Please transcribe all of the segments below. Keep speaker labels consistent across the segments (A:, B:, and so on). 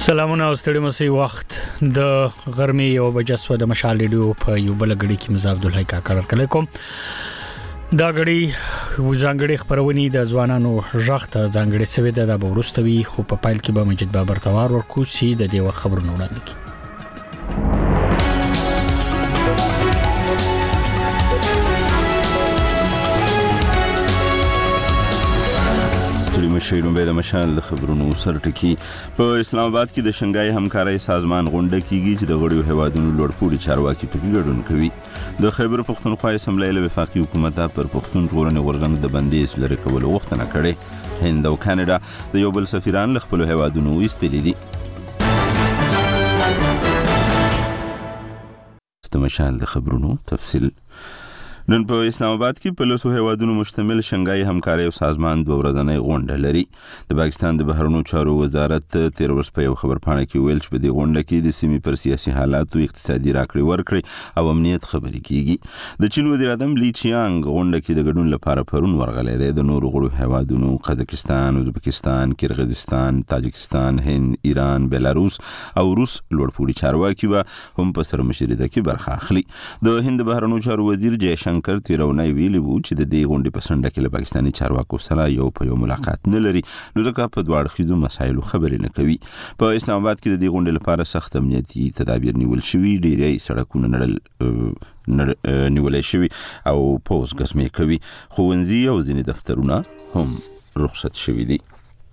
A: سلامونه او ستړي مسي وخت د غرمې یو بجه سو د مشال ریډیو په یو بل غړي کې مزه عبد الحی کاکړ کوم دا غړي ځانګړي خبرونه د ځوانانو ژغت ځانګړي سوي د بورستوي خو په پایل کې به مجید بابر توار ورکو چې د دې خبرونه وړاندې کړي.
B: مشیرو به د مشال د خبرونو سرټکی په اسلام آباد کې د شنګای همکارۍ سازمان غونډه کیږي چې د غړیو هوادونو لوړپوړي چارواکي پکې ګډون کوي. د خیبر پښتونخوا اسمبلی له وفاقي حکومت پر پښتون ژغورنې غورځنګ د بندیز لري کول غوښتنه کړې. هند او کاناډا د یو بل سفیران له خپل هوادونو ایستلي دي. د مشال د خبرونو تفصیل نن په اسلام آباد کې په لسو هیوادونو مشتمل شنګای همکارۍ او سازمان دوه ورځنۍ غونډه لري. د پاکستان د بهرنیو چارو وزارت 13 ورځ په یو خبرپاڼه کې ویل چې په دې غونډه کې د سیمې پر سیاسي حالات او اقتصادي راکړې ورکړې او امنیت خبرې کیږي. د چین وزیر اعظم لی چیانګ غونډه کې د ګډون لپاره پرون ورغلی دی. د نورو غړو هیوادونو قزاقستان، ازبکستان، کرغیزستان، تاجکستان، هند، ایران، بلاروس او روس لوړپوړي چارواکي به هم په سرمشرۍ کې برخه اخلي. د هند بهرنیو چارو وزیر جیشنکر تیرونای ویلي وو چې د دې غونډې په سنډه کې له پاکستاني چارواکو سره یو په یو ملاقات نه لري، نو ځکه په دواړو خيزو مسایلو خبرې نه کوي. په اسلام آباد کې د دې غونډې لپاره سخت امنیتي تدابیر نیول شوي، ډېری سړکونه نیولای شوي او پوز ګسمې کوي. ښوونځي او ځینې دفترونه هم رخصت شوي دي.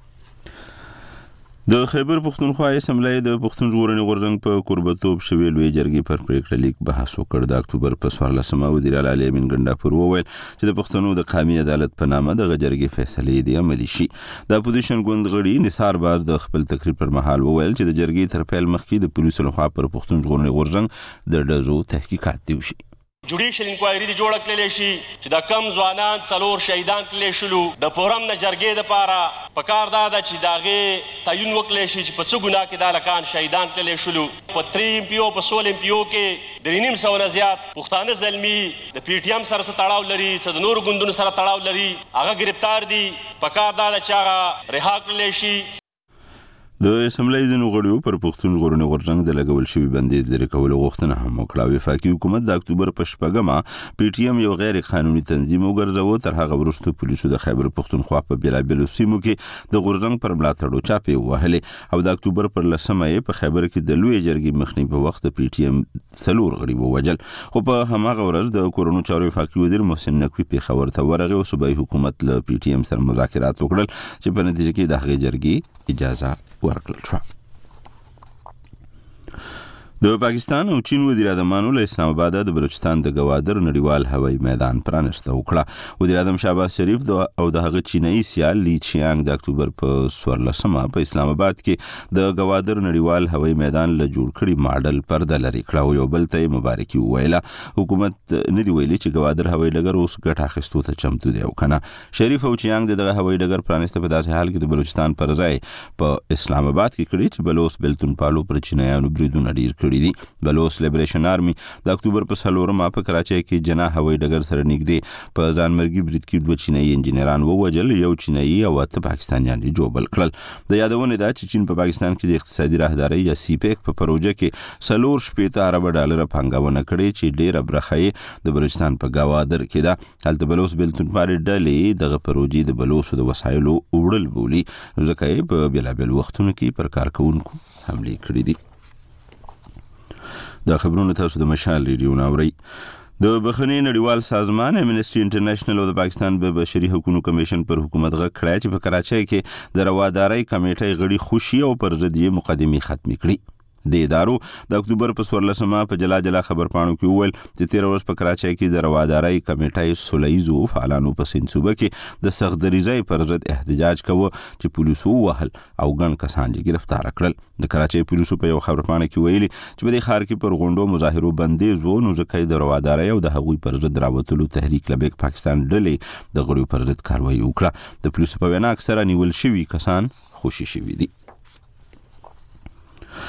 B: د خیبر پښتونخوا اسمبلی د پښتون ژغورنې غورځنګ په کوربتوب شوی لوی جرګې پر پریکړه لیک بحث وکړ. د اکتوبر په 14مه وزیر اعلی امین ګنډاپور وویل چې د پښتنو د قومي عدالت په نامه د جرګې فیصلې دی عملي شي. د اپوزیشن ګوند غړي نثار باز د خپل تقریر پر مهال وویل چې د جرګې تر پیل مخکې د پولیسو لخوا پر پښتون ژغورنې غورځنګ د ډزو تحقیقات دی وشي.
C: جوډیشل انکوایری دی جوړ کړل شي چې د کم ځوانان څلور شهیدان کړل شلو د فورم نه جرګې د پاره پکار دا چې داغه تعین وکړل شي چې په څو ګناه کې د لکان شهیدان کړل شلو. په 3 ایم پی او په 16 ایم پی او کې د 900 نه زیات پښتانه زلمی د پی ټی ایم سره تړاو لري، د نور ګوندونو سره تړاو لري، هغه گرفتار دي. پکار دا چې هغه رها کړل شي.
B: د اسمبلی ځینو غړیو پر پښتون ژغورنې غورځنګ د لګول شوي بندیز لرې کولو غوښتنه هم وکړه. وفاقي حکومت د اکتوبر په 14مه پی ټی ایم یو غیر قانوني تنظیم وګرځاوه. تر هغه وروسته پولیسو د خیبر پښتونخوا په بیلابیلو سیمو کې د غورځنګ پر ملاتړ چاپې وهلې او د اکتوبر پر 10مه په خیبر کې د لوی جرګې مخنی په وخت د پی ټی ایم څلور غړي ووجل. خو په هماغه ورځ د کورونو چارو وفاقي وزیر محسن نقوی پیښور ته ورغی او صوبایي حکومت له پی ټی ایم سره مذاکرات وکړل چې په نتیجه کې د هغې جرګې اجازه ورکړل شوه. د پاکستان او چین وزیر اعظمانو له اسلام آباد د بلوچستان د گوادر نړیوال هوایي میدان پرانسته وکړه. وزیر اعظم شهباز شریف او د هغه چینایي سیال لی چیانګ د اکتوبر په 14مه په اسلام آباد کې د گوادر نړیوال هوایي میدان له جوړ کړي ماډل پرده لري کړه او یو بل ته مبارکي وویله. حکومت نه دی ویلي چې گوادر هوایي ډګر اوس ګټه اخیستو ته چمتو دی او کنه. شریف او چیانګ دغه هوایي ډګر پرانسته په داسې حال کې د بلوچستان پر ځای په اسلام آباد کې کړي چې بلوچ بلتون پالو پر چینایانو بریدونه ډیر کړي دي. بلوچ لیبریشن آرمی د اکتوبر په 4مه په کراچۍ کې جناح هوایي ډګر سره نږدې په ځانمرګي برید کې 2 چینایي انجینران ووجل، یو چینایي او 8 پاکستانیان جوبل کړل. د یادونه ده چې چین په پاکستان کې د اقتصادي راهدارۍ یا سی پیک په پروژه کې 4.8 ارب ډالر پانګونه کړې چې ډېره برخه یې د بلوچستان په گوادر کې ده. هلته بلوچ بلتون پالې ډلې دغه پروژې د بلوچو د وسایلو وړل بولي، ځکه یې په بیلابیل وختونو کې پر کارکونکو حملې کړې دي. دا خبرونه تاسو د مشال ریډیو ناوري. د بخښنې نړیوال سازمان امنیسټي انټرنیشنل او د پاکستان به بشري حقوقو کمیشن پر حکومت غږ کړی چې په کراچۍ کې د روادارۍ کمیټې غړي خوشي او پر ضد یې مقدمې ختمې کړي. د ادارو د اکتوبر په 14مه په جلا خبرپاڼو کې وویل چې 13 ورځ په کراچۍ کې د روادارۍ کمیټې سولهییزو فعالانو په سند صوبه کې د سختدریزۍ پر ضد احتجاج کوه چې پولیسو وهل او ګڼ کسان یې گرفتار کړل. د کراچۍ پولیسو په یو خبرپاڼه کې ویلي چې په دې ښار کې پر غونډو مظاهرو بندیز و، نو ځکه د روادارۍ او د هغوی پر ضد راوتلو تحریک لبیک پاکستان ډلې د غړیو پر ضد کاروایي وکړه. د پولیسو په وینا اکثره نیول شوي کسان خوشي شوي دي.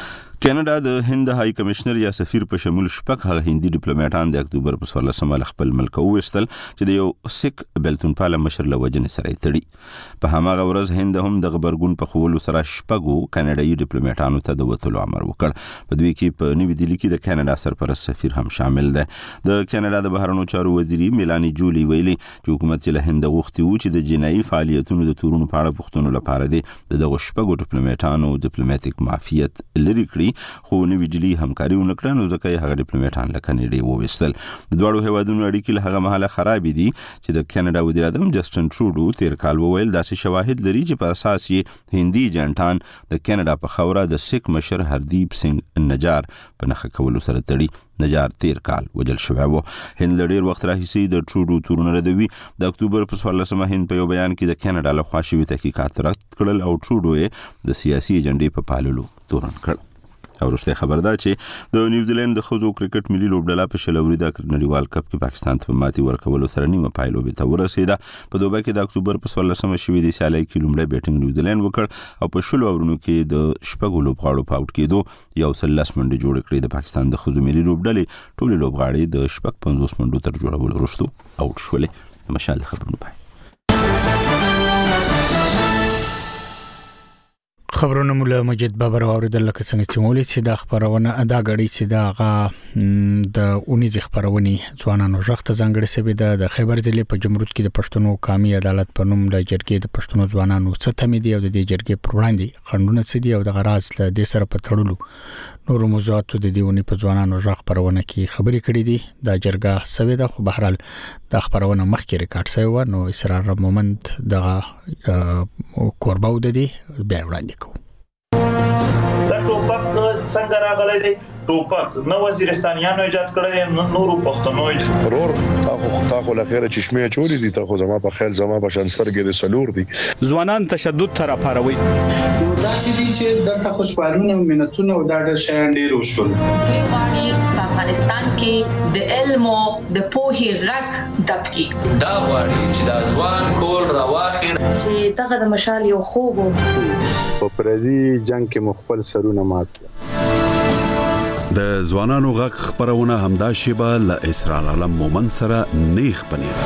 B: کینیډا د هند هاي کمشنر یا سفیر په شمول شپږ هغه هندي ډیپلوماټان د اکتوبر په 14 خپل ملک وستل چې د یو سیک بلتون پاله مشر له وجنې سره تړي په هماغه ورځ هند هم د خبرګون په خولو سره شپږو کینیډایي ډیپلوماټانو ته د وټولو امر وکړ په دوی کې په نیو دلی کې د کینیډا سرپرست سفیر هم شامل دی د کینیډا د بهرنیو چارو وزیري میلانی جولی ویلي چې حکومت له هند غوښتي و چې د جنایي فعالیتونو د تورونو په اړه پوښتنو لپاره د شپږو ډیپلوماټانو ډیپلوماټیک معافیت لري کړی خو نیو دلی همکاري ونکړه نو ځکه هغه ډیپلوماټان له کینیډا وویستل د دوړو هیوادونو اړیکې له هغه مهاله خراب دي چې د کینیډا وزیر اعظم جسټن ټروډو تیر کال وویل داسې شواهد لري چې په اساس یې هندي جنټان د کینیډا په خوره د سیک مشر هردیپ سنگ نجار په نخښه کولو سره تړي نجار تیر کال وجل شوی و هند له ډیر وخت راهیسې د ټروډو تورونه ردوي د اکتوبر په 14 هند په یو بیان کې د کینیډا له خوا شوي تحقیقات رد کړل او ټروډو یې د سیاسي ایجنډې په پاللو تورن کړ او وروسته خبر ده چې د نیوزیلند د ښځو کرکټ ملي لوبډله په شلوري د نړیوال کپ کې پاکستان ته ماتې ورکولو سره نیمه پایلوبې ته ورسېده په دوبه کې د اکتوبر په 14 شوي د سیالۍ کې لومړی بیټینګ نیوزیلند وکړ او په شلو اورونو کې د شپږو لوبغاړو په آوټ کېدو یو سل لس منډې جوړې کړې د پاکستان د ښځو ملي لوبډلې ټولې لوبغاړې د شپږ 50 منډو تر جوړولو وروسته آوټ شولې مشال خبرونه پای
A: خبرونه مولا مجید بابر اوریدل لکه څنګه چې مولې چې د خبرونه ادا غړي چې دا د اونیز خبرونی ځوانانو ژغته ځانګړي سبي د خیبر ضلع په جمهوریت کې د پښتنو قومي عدالت په نوم د جرګې د پښتنو ځوانانو څخه دی او د دې جرګې پر وړاندې خندونه سدي او د غراز له دې سره په تړلو نور موضوعات د دیونی په ځوانانو ژغ خبرونه کې خبرې کړې دي د جرګه سوي د خو بهرال د خبرونه مخکې ریکارډ شوی و نو اسرار مومند د کورباو د دې بیا وړاندې کوي
D: دا ټوپک څنګه راغلی دی ټوپک نو وزیرستانیانو ایجاد کړی نورو پښتنو
E: ورور تاخو لخيره چشمه چولی دي تاخو زما په خیال زما په شانسترګې د سلور دي
F: ځوانان تشدد تر پاروي
G: داسې دي چې د خوشحالونه مينتونه او د شان ډیر وشول
H: په افغانستان کې د علم او د پوهې غږ دبکی
I: دا وړي چې د ځوان کول راواخیر
H: چې دغه د مشال یو خوب
G: په پردي جنگ کې مخبل سرونه مات
J: د ځوانانو غږ خبرونه همدا شیبه ل اسرار عالم مومن سره نیخ پنیر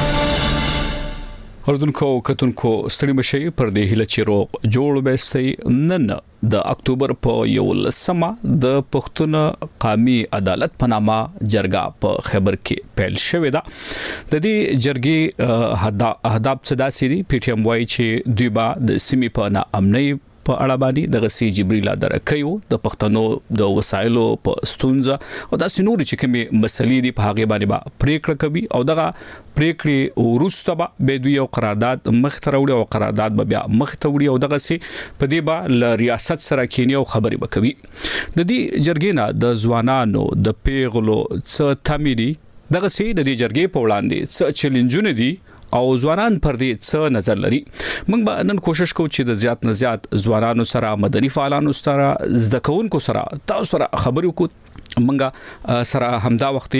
F: اردوونکو کتونکو ستړي مشي پر دې هله چې روغ جوړ بهستي نن د اکتوبر په 11 د پښتون قومي عدالت په نامه جرګه په خیبر کې پیل شوې ده د دې جرګې اهداف صدا سری پی ټی ایم وايي چې دوی با د سیمې په ناامنۍ په اړه باندې د غسی جبريل درکيو د پښتنو د وسایلو په ستونزه او د سنوري چې کومي مسلې دي په هغه باندې پریکړه کوي او دغه پریکړې ورسته به دوی یو قرارداد مختروړي او قرارداد به بیا مختوړي او دغه سي په دې با ل ریاست سره کینیو خبري وکوي د دې جرګینا د ځوانانو د پیغلو څه تمیدي دغه سي د دې جرګې په وړاندې څه چیلنجونه دي او ځوانان پر دې څه نظر لري موږ به نن کوشش کوو چې د زیات نه زیات ځوانانو سره مدني فعالانو سره زده کوونکو سره تاسو سره خبرې وکړو موږ سره همدا وختي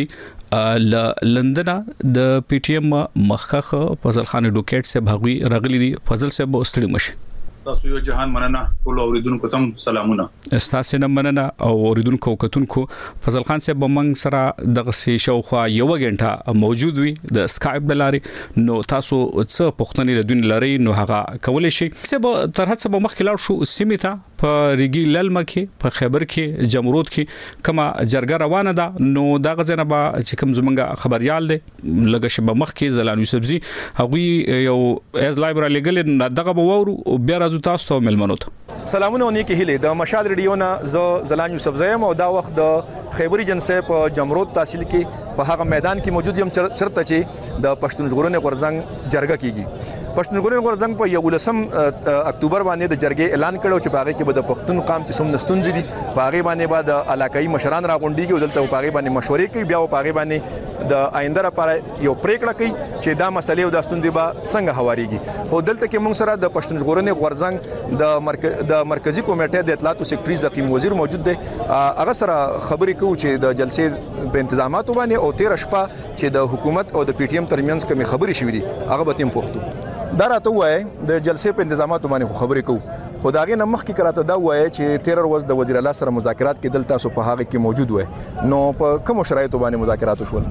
F: لندن د پی ټی ایم مخخ فضل خان ډوکټ سے بغوی رغلی دي فضل صاحب استړي مشه
K: تاسو یو جهان مننه ټول اوریدونکو ته سلامونه
F: استاسو نه مننه او اوریدونکو کتونکو فضل خان صاحب موږ سره دغه شوخوا یو غنټه موجود وي د اسکایپ بلاري نو تاسو څه پښتني د دین لري نو هغه کولای شي چې تر هڅه به مخکې لاړ شو سیمیتا په ریګي للمه کې په خیبر کې جمهوریت کې کما جرګه روانه ده نو دا غزنه به چې کوم زمونږ خبريال دي لګه شبه مخ کې زلان یوسفزي هغه یو از لایبرری لګل دغه وورو بیا راځو تاسو ته ملمنوت
L: سلامونه ونی کې هله د مشال ریډیو نه زه زلان یوسفزي او دا وخت د خیبري جنسه په جمهوریت تحصیل کې په هغه میدان کې موجود یم چرته چې د پښتون ژغورنې غورځنګ جرګه کیږي پښتون ژغورنې غورځنګ په 11 اکتوبر باندې د جرګې اعلان کړو چې باغې کې به د پښتون قام چې څومره ستونزې دي باغې باندې به د علاقايي مشران راغونډي کې دلته باغې باندې مشورې کوي بیا باغې باندې د آینده لپاره یو پریکړه کوي چې دا مسلې او د ستونزې به څنګه هواريږي خو دلته کې موږ سره د پښتون ژغورنې غورځنګ د مرکزی کمیټې د اطلاعات او سیکریټري زقیم وزیر موجود دی هغه سره خبرې کوو چې د جلسې په تنظیماتو باندې او 13 شپه چې د حکومت او د پی ټی ایم ترمنځ کومې خبرې شوې دي هغه به تیم پوښتو دا راته وای د جلسې په تنظیماتو باندې خبرې کوو خدای نه مخکې کراته دا وایي چې 13 ورځ د وزیر اعلی سره مذاکرات کېدل تاسو په هغه کې موجود وای نو په کوم شرایطو باندې مذاکرات وشول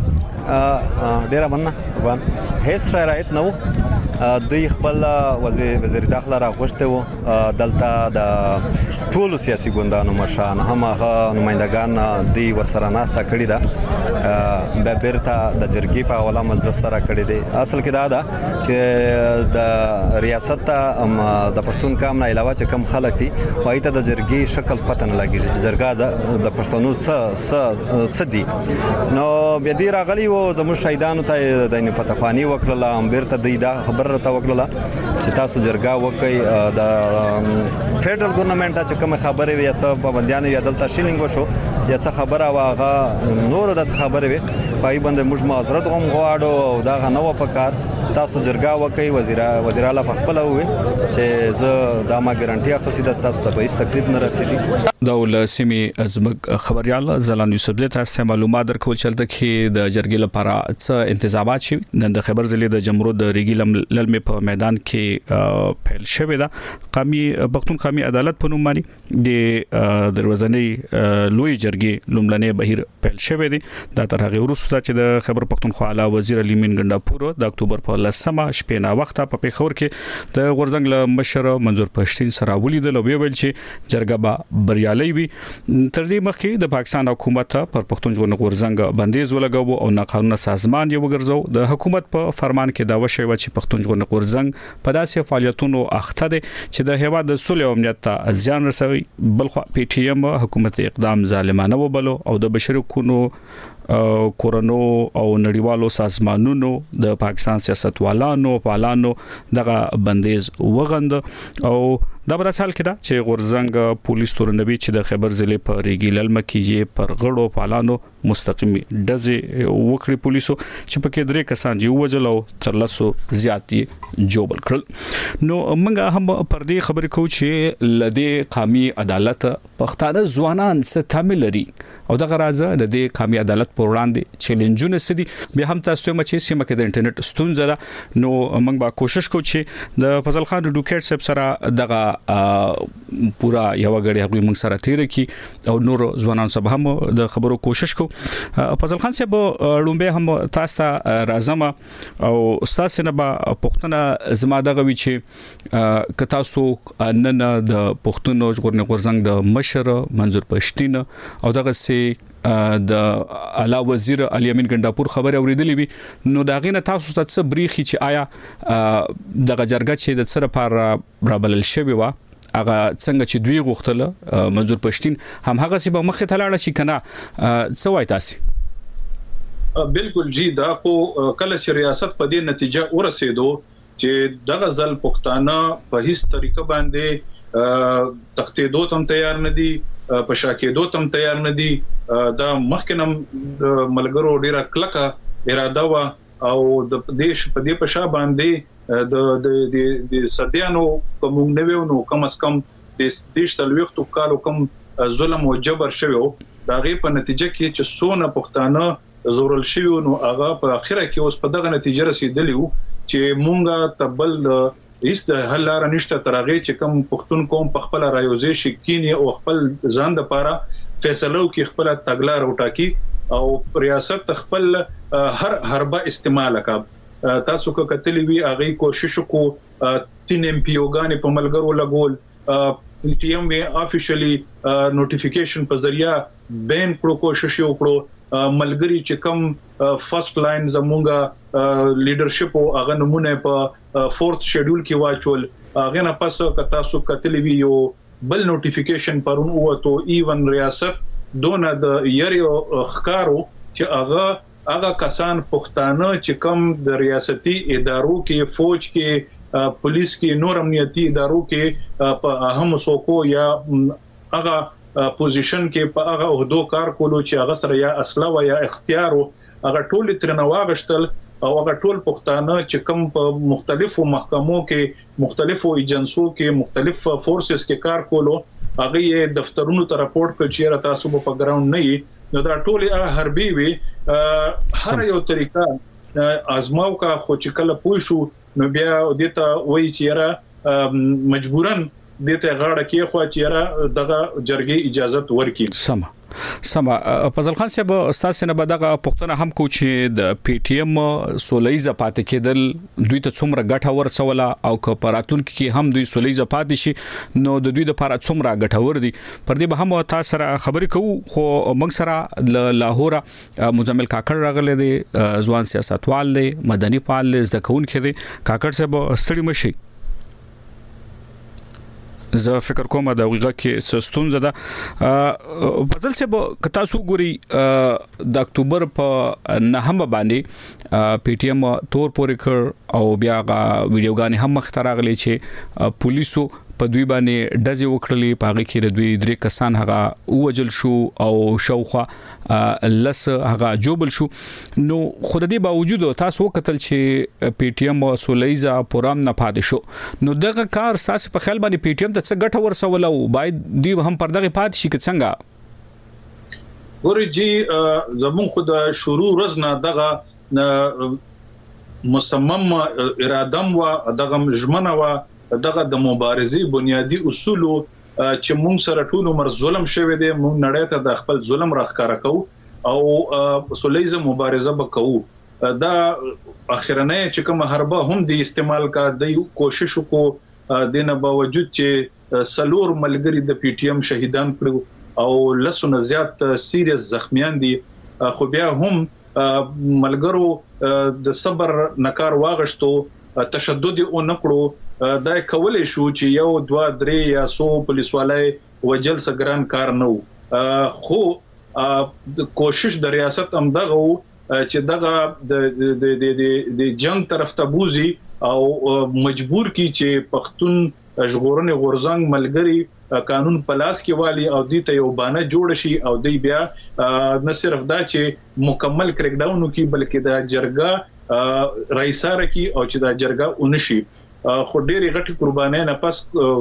M: ډیره مننه قربان هیڅ شرایط نه دوی خپل وزیر داخله راغوښته وو دلته د ټولو سیاسي ګوندانو مشران هم هغه نمائندگان دی ورسره ناسته کړې ده به بیرته د جرګې په حواله مجلس سره کړې دي اصل کې دا ده چې د ریاست د پښتون قوم نه علاوه چې کم خلک دي وایي ته د جرګې شکل پته نه لګي چې جرګه د پښتنو څه دي نو بیا دی راغلی وو زموږ شهیدانو ته د فتحخواني وکړه بیرته دی دا خبر راته وکړه چې تاسو جرګه وکړئ د فدرال ګورنمنت چې کوم خبره وي څه پابندیان یا دلته شیلینګ وشو یا څه خبره واغه نور د خبره وي پای باندې موږ معذرت غوښم غواړو او دا غنو په کار تاسو جرګه وکړئ وزیر اعلی په خپل وي چې زه دا ما ګارانټي اخلي د تاسو ته هیڅ تکلیف نه رسیږي
F: دا ول سیمي ازمک خبريال زلان یوسف زه تاسو معلومات درکول چلته کې د جرګې لپاره څه انتظامات شي د خبر ضلع د جمهوریت د ریګي للمې په میدان کې پیل شوې ده قومي پښتون قومي عدالت په نوم باندې د دروازنۍ لوی جرګې لومړنۍ بهیر پیل شوې دي دا تر هغه وروسته چې د خبر پښتونخوا اعلی وزیر علي مین ګنڈاپور د اکتوبر په 10مه شپه نا وخت په پیښور کې د غورځنګ له مشر منظور پښتين سره ولیدل او ویل چې جرګه به بریالي وي تر دې مخکې د پاکستان حکومت پر پښتون ژوند غورځنګ بندیز ولګاو او ناقانونه سازمان یې وګرځاو د حکومت په فرمان کې دا وشوي چې پښتون ژوند غورځنګ په داسې فعالیتونو اخته دي چې د هیواد د صلح او امنیت ته زیان رسوي بلخو پی ټی ایم حکومت اقدام ظالمانه وبلو او د بشري حقوقو کورونو او نړیوالو سازمانونو د پاکستان سیاستوالانو پالانو دغه بندیز وغند او دا بل حال کې دا چې غورځنګ پولیس تورنوي چې د خبر ضلع په ریګي للمه کې پر غړو پالانو مستقیمي دزي وکړي پولیسو چې پکې درې کسان یو وجل او تر لاسو زیاتی جوبل کړل نو موږ هم پر دې خبرې کوو چې لدې قومي عدالت پښتانه ځوانان څه تعامل لري او دغه راځه د دې قومي عدالت پر وړاندې چیلنجونه سدي به هم تاسو ته چې سیمه کې د انټرنیټ ستونزه ده نو موږ به کوشش کوو چې د فضل خان ډوکټ صاحب سره دغه پورا یو غړي هغه موږ سره تیر کی او نور ځوانان سره هم د خبرو کوشش کو فضل خان صاحب لومبه هم تاسو ته راځم او استاد سينبا پښتنه زما دغه وی چې ک تاسو نن د پښتون غورځنګ د مشر منظور پښتين او دغه سي د اعلی وزیر علي امین ګنڈاپور خبر اوریدلې وي نو دا غینه تاسو ته څه بریخي چې آیا د جرګه چې د سره پر رابل شوی و هغه څنګه چې دوی غوښتل منظور پښتين هم هغه سی به مخه تلاړه شي کنه څه وای تاسو
K: بالکل جی دا خو کله چې ریاست په دې نتیجه ورسېدو چې دغه ځل پښتانه په هیڅ طریقه باندې تختیدو تم تیار نه دي په شاکېدو تم تیار نه دي دا مخکنم ملګرو ډیره کلکه اراده وا او د دیش په دې په شا باندې د سديانو کوم نوو نو کم اس کم د دیش تلويختو کالو کم ظلم او جبر شوی دا غي په نتیجه کې چې سونه پښتانه زورل شوی نو هغه په اخره کې اوس په دغه نتیجه رسیدلی وو چې مونږه تبل هیڅ د حل لار نشته ترغه چې کوم پښتون قوم په خپل رايوزي شکینی او خپل ځان د پاره فیصلو کې خپل تګلار وټاکي او ریاست خپل هر حربه استعمال وکړ تاسو کو کتلی وی هغه کوشش کو 3 ام پی اوګان په ملګرو لګول پی ټی ایم وی افیشلی نوټیفیکیشن په ذریعہ بین کړو کوشش وکړو ملګری چې کوم فرست لاین زمونږه لیډرشپ او هغه نمونه په فورث شیډول کې واچول هغه نه پس تاسو کتلی وی یو بل نوټیفیکیشن پرون وته ایون ریاست دونه د یریو خکارو چې هغه کسان پښتانه چې کوم د ریاستي ادارو کې فوج کې پولیس کې نور امنیتي ادارو کې په اهم سوکو یا هغه پوزیشن کې په هغه عہدو کار کولو چې هغه سره یا اسلحه و یا اختیار هغه ټول ترنواغشتل او هغه ټول پښتانه چې کوم په مختلفو محکمو کې مختلفو ایجنسو کې مختلف فورسز کې کار کولو هغه دفترونو ته راپورټ کړ چې تاسو په ګراوند نه نو دا ټول حربي وي هر یو طریقه ازماو کا خو چې کله پوه شو نو بیا دته وایي چې را مجبورن دته غاړه کې خو چې را دغه جرګې اجازه ورکړي.
F: سما فضل خان صاحب استاد سره به دغه پښتنه هم کو چې د پی ټی ایم سولېزه پاتې کېدل دوی ته څومره ګټه ورسوله او که پراتون کې هم دوی سولېزه پاتې شي نو د دوی لپاره څومره ګټور دي پر دې به هم تاسو سره خبرې کوو. خو موږ سره ل لاهور مزمل کاکړ راغلی دی ځوان سیاستوال دی مدني فعال دی زده کوونکی دی. کاکړ صاحب ستړي مشي زه فکر کوم دا ویغه کې ستونزه ده. فضل صاحب کتا سو ګوري د اکتوبر په 9 باندې پی ټی ایم تور پورې کړ او بیا ویډیوګانې هم مختراغلي چې پولیسو په دوی باندې ډزې وکړلې پاغه کې د دوی درې کسان هغه وجل شو او شوخه لس هغه جوبل شو. نو خود دې باوجود تاسو وکتل چې پی ټی ایم سولېزا پورام نه پاتې شو نو دغه کار تاسو په خیال باندې پی ټی ایم ته څه ګټه ورسول او باید دوی هم پر دغه پاتې شي که څنګه؟
K: ګوري جی زمون خود شروع رزنه دغه مصمم ارادم و دغه ژمنه و دغه د مبارزې بنیادی اصول چې موږ سره ټول عمر ظلم شوی دی موږ نړۍ ته د خپل ظلم راخکاره کوو او سولېزه مبارزه وکړو. دا اخرنه چې کوم حربه هم دی استعمال کا د کوشش کو دینه باوجود چې سلور ملګری د پی ټی ایم شهیدان کړو او لسونه زیات سیریس زخمیان دي. خو بیا هم ملګرو د صبر نکار واغشتو تشدد او نکړو دا کولای شو چې یو 2 3 یا 100 پولیسوالای وجل سګران کار نه خو د کوشش د ریاست هم دغه چې دغه د جنگ طرف ته بوزي او مجبور کی چې پښتون ژغورنې غورزنګ ملګری قانون پلاس کې والی او دې ته یو بانه جوړ شي او دی بیا نه صرف دا چې مکمل کریک ډاون کی بلکې دا جرګه رئیساره کی او چې دا جرګه اونشي. خو ډېری غټي قربانۍ نه پس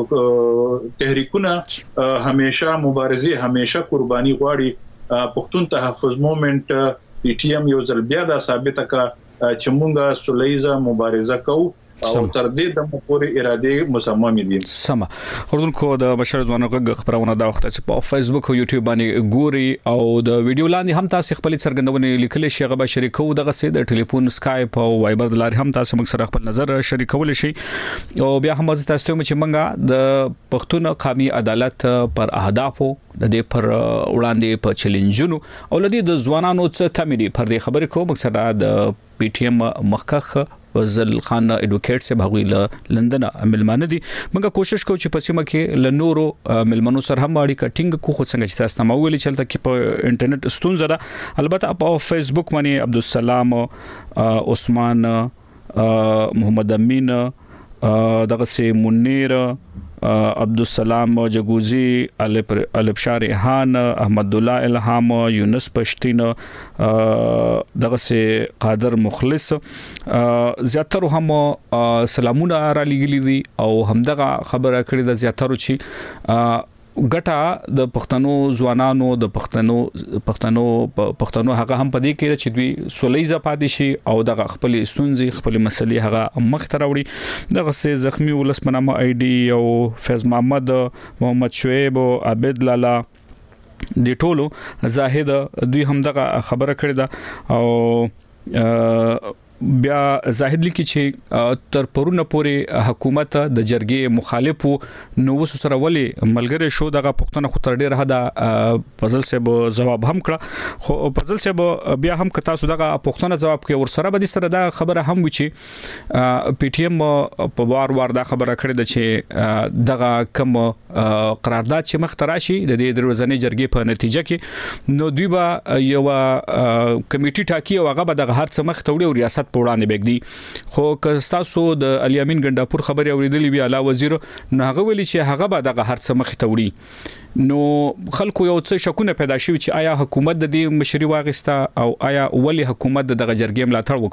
K: تحریکونه همیشه مبارزه همیشه قرباني غواړي. پښتون تحفظ موومېنټ پی ټی ایم یو ځل بیا دا ثابته کا چې مونږه سولېزه مبارزه کوو او تر دې د پورې اراده مصمم دي.
F: سم اردوونکو د بشر ځوانو غږ خبرونه دا وخت چې په فیسبوک او یوټیوب باندې ګوري او د ویډیو لاندې هم تاسو خپل څرګندونه لیکل شي غو شریکو دغه سي د ټلیفون سکایپ او وایبر د لارې هم تاسو موږ سره خپل نظر شریکول شي او بیا هم تاسو ته چې موږ د پښتون قومي عدالت پر اهدافو د دې پر وړاندې په چیلنجونو او لدی د ځوانانو څخه تمري پر دې خبرې کوم مقصد د پی ټی ایم مخکخ وزل خان اډوکیټ سے بغوی ل لندن ملمانه دي. موږ کوشش کوو چې په سیمه کې ل نورو ملمنو سره هم اړیکه ټینګ کو خو څنګه چې تاسو نو ویل چلته کې په انټرنیټ ستونزه ده. البته په فیسبوک باندې عبدالسلام عثمان محمد امین دغه سي منیر عبدالسلام جگوزی البشار ریحان احمد الله الهام یونس پشتین دغه سي قادر مخلص زیاتره هم سلامونه را لګلی دي او همدغه خبره کړې د زیاتره چی ګټه د پښتنو ځوانانو د پښتنو هغه هم پدې کې چې دوی سولېزه پاتې شي او د خپل ستونزې خپل مسلې هغه مخ ته راوړي. دغه سي زخمی ولسمنامه آی ډي او فیض محمد محمد شعیب او عبد لالا د ټولو زاهد دوی هم دغه خبره کړې ده او بیا زاهد لیکي چې تر پرونه پورې حکومت د جرګې مخالفو نو وسره ولي ملګری شو دغه پښتنه خو تر ډیر حدا فضل صاحب جواب هم کړ. خو فضل صاحب بیا هم کتا سو دغه پښتنه جواب کوي ورسره به سره دا خبره هم وچی پی ټی ایم په وار دا خبره کړې ده چې دغه کم قرارداد چې مختراشي د دې دروازنې جرګې په نتیجه کې نو دوی به یو کمیټي ټاکی او هغه به د هر څه مخ توړي او ریاست په وړاندې بګدي. خو که تاسو د علي امین ګنداپور خبري اوریدلې وی اعلی وزیر نو هغه ویلي چې هغه به د هر څه مخ توړي نو خلکو یو څه شکونه پیدا شي چې آیا حکومت د دې مشري واغستا او آیا ولی حکومت دغه جرګې ملاتړ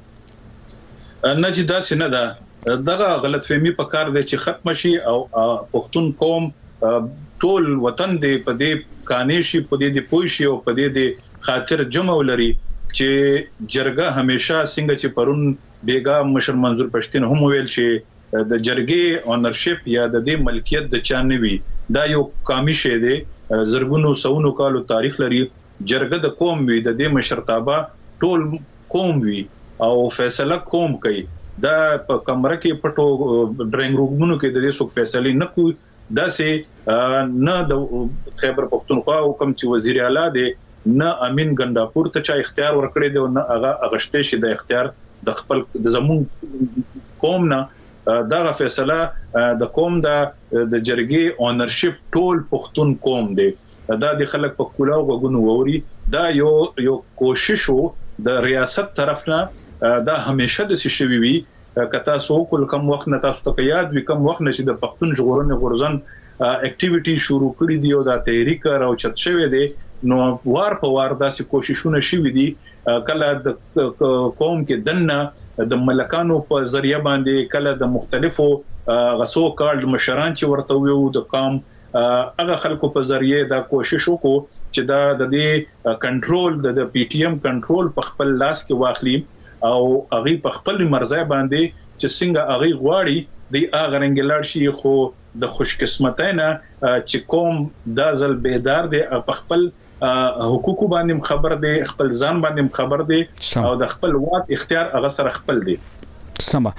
F: وکړو.
K: نه چې دا څنګه ده دغه غلط فهمي په کار دی چې ختم شي او پښتون قوم ټول وطن دې په دې کانیشي په دې پوښي او په دې خاطر جمع ولري چې جرګه همیشه څنګه چې پرون بیګا مشر منظور پښتين هم ویل چې د جرګې اونرشپ یا د دې ملکیت د چا نه وي دا یو قومي شی دی زرګونو سونو کالو تاریخ لري جرګه د قوم وي د دې مشرتابه ټول قوم وي او فیصله قوم کوي دا په کمره کې پټو ډرینګ رومونو کې د دې څوک فیصله نه کوي دا سه نه د خیبر پختونخوا حکم چې وزیر اعلی دی نه امین ګنداپور ته چا اختیار ورکړی دی نه هغه اغشته شي د اختیار د خپل د زمون قوم نه دا فیصله د قوم د جرګې اونرشپ ټول پختون قوم دی دا د خلک په کولاو غوونو ووري دا یو کوشش د ریاست طرف نه دا همیشه د شوي وي کتا سو کول کم وخت نه تاسو ته یاد وي کم وخت نه چې د پختون ژغورنې غورزن اکټیویټي شروع کړې دي او دا تحریک راو چت شوی دی نو وار په وار داسې کوششونه شوي دي کله د قوم کې دنه د ملکانو په ذریعہ باندې کله د مختلفو غسو کال مشران چې ورته ویو د قوم هغه خلکو په ذریعہ دا کوشش وکړو چې دا د دې کنټرول د پی ټی ایم کنټرول په خپل لاس کې واخلي او هغه په خپل مرزه باندې چې څنګه هغه غواړي د هغه رنګلار شي خو د خوش قسمتۍ نه چې قوم دا ځل بیدار دی په خپل حقوق باندې خبر دی خپل ځان باندې خبر دی او د خپل واک اختیار هغه سره خپل دی
F: سم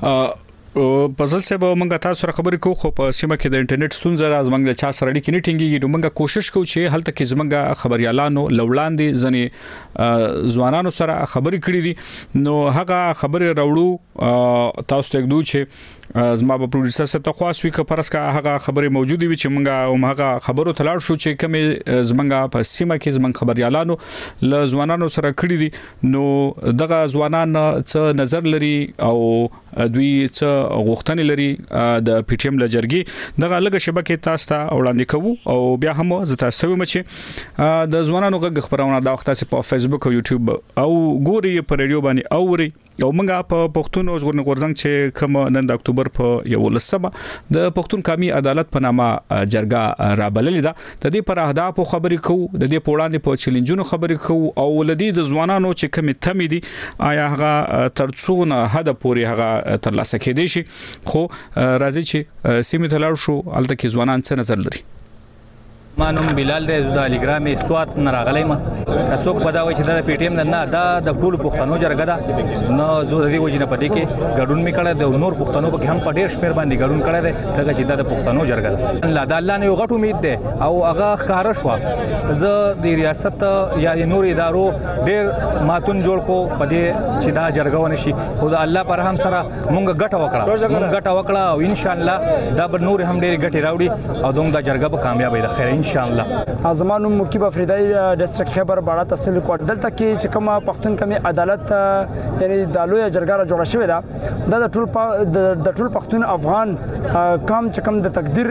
F: پزل صاحب مونږه تاسو سره خبرې کوو خو په سیمه کې د انټرنیټ ستونزه راز مونږ چا سره اړیکې نه ټینګيږي نو مونږه کوشش کوو چې هلته کې زمونږه خبريالانو لوړاندې ځنې ځوانانو سره خبرې کړې دي نو هغه خبرې راوړو تاسو ته دوی چې زما په پروډوسر سره تخواس وی ک پرسکا هغه خبرې موجوده وي چې مونږه هغه خبرو تلاړ شو چې کوم زمونږه په سیمه کې زمونږ خبريالانو ل ځوانانو سره کړې دي نو دغه ځوانان څه نظر لري او دوی څه غوښتنې لري د پی ټی ایم لجرګي دغه لګه شبکه تاسو ته وړاندې کوو او بیا هم زه تاسو ته چې د ځوانانو غږ خبرونه دا وخت په فیسبوک او یوټیوب او ګوري په ریډیو باندې اوري او موږ په پښتون ژغورنې غورځنګ چې کوم نن د اکتوبر په 11 د پښتون قومي عدالت په نامه جرګه رابللې ده د دې پر اهداف خبرې کوو د دې په وړاندې په چیلنجونو خبرې کوو او لدی د ځوانانو چې کوم تمې دي آیا هغه ترڅونه هدا پوري هغه تر لاسه کېدې شي خو راځي چې سیمه تلاړ شو الته کې ځوانان څه نظر لري
N: مانوم بلال د علیګرام سوات نراغلی ما څوک پدا وای چې د پی ټی ایم نه دا د ټول پښتنو جرګه ده نو زه د دې وجنه پدې کې ګډون می کړه د نور پښتنو په هم په ډېر شمیر باندې ګډون کړه ده چې د پښتنو جرګه ده الله د الله نه یو غټ امید ده او هغه ښکارا شو زه د ریاست یا نور ادارو ډېر ماتون جوړ کو پدې چې دا جرګه ونه شي خو د الله پر هم سره مونږ ګټه وکړه او ان شاء الله دا به نور هم ډېر ګټه راوړي او دوم دا جرګه به کامیاب وي د خیر ان شاء الله
O: زمانو مکیب افریدای ډیسټریکټ خیبر باړه تحصیل کوټ دلته کې چې کوم پښتون کمی عدالت یعنی د لوی جرګه را جوړه شوې ده د ټول پښتون افغان کم چې کوم د تقدیر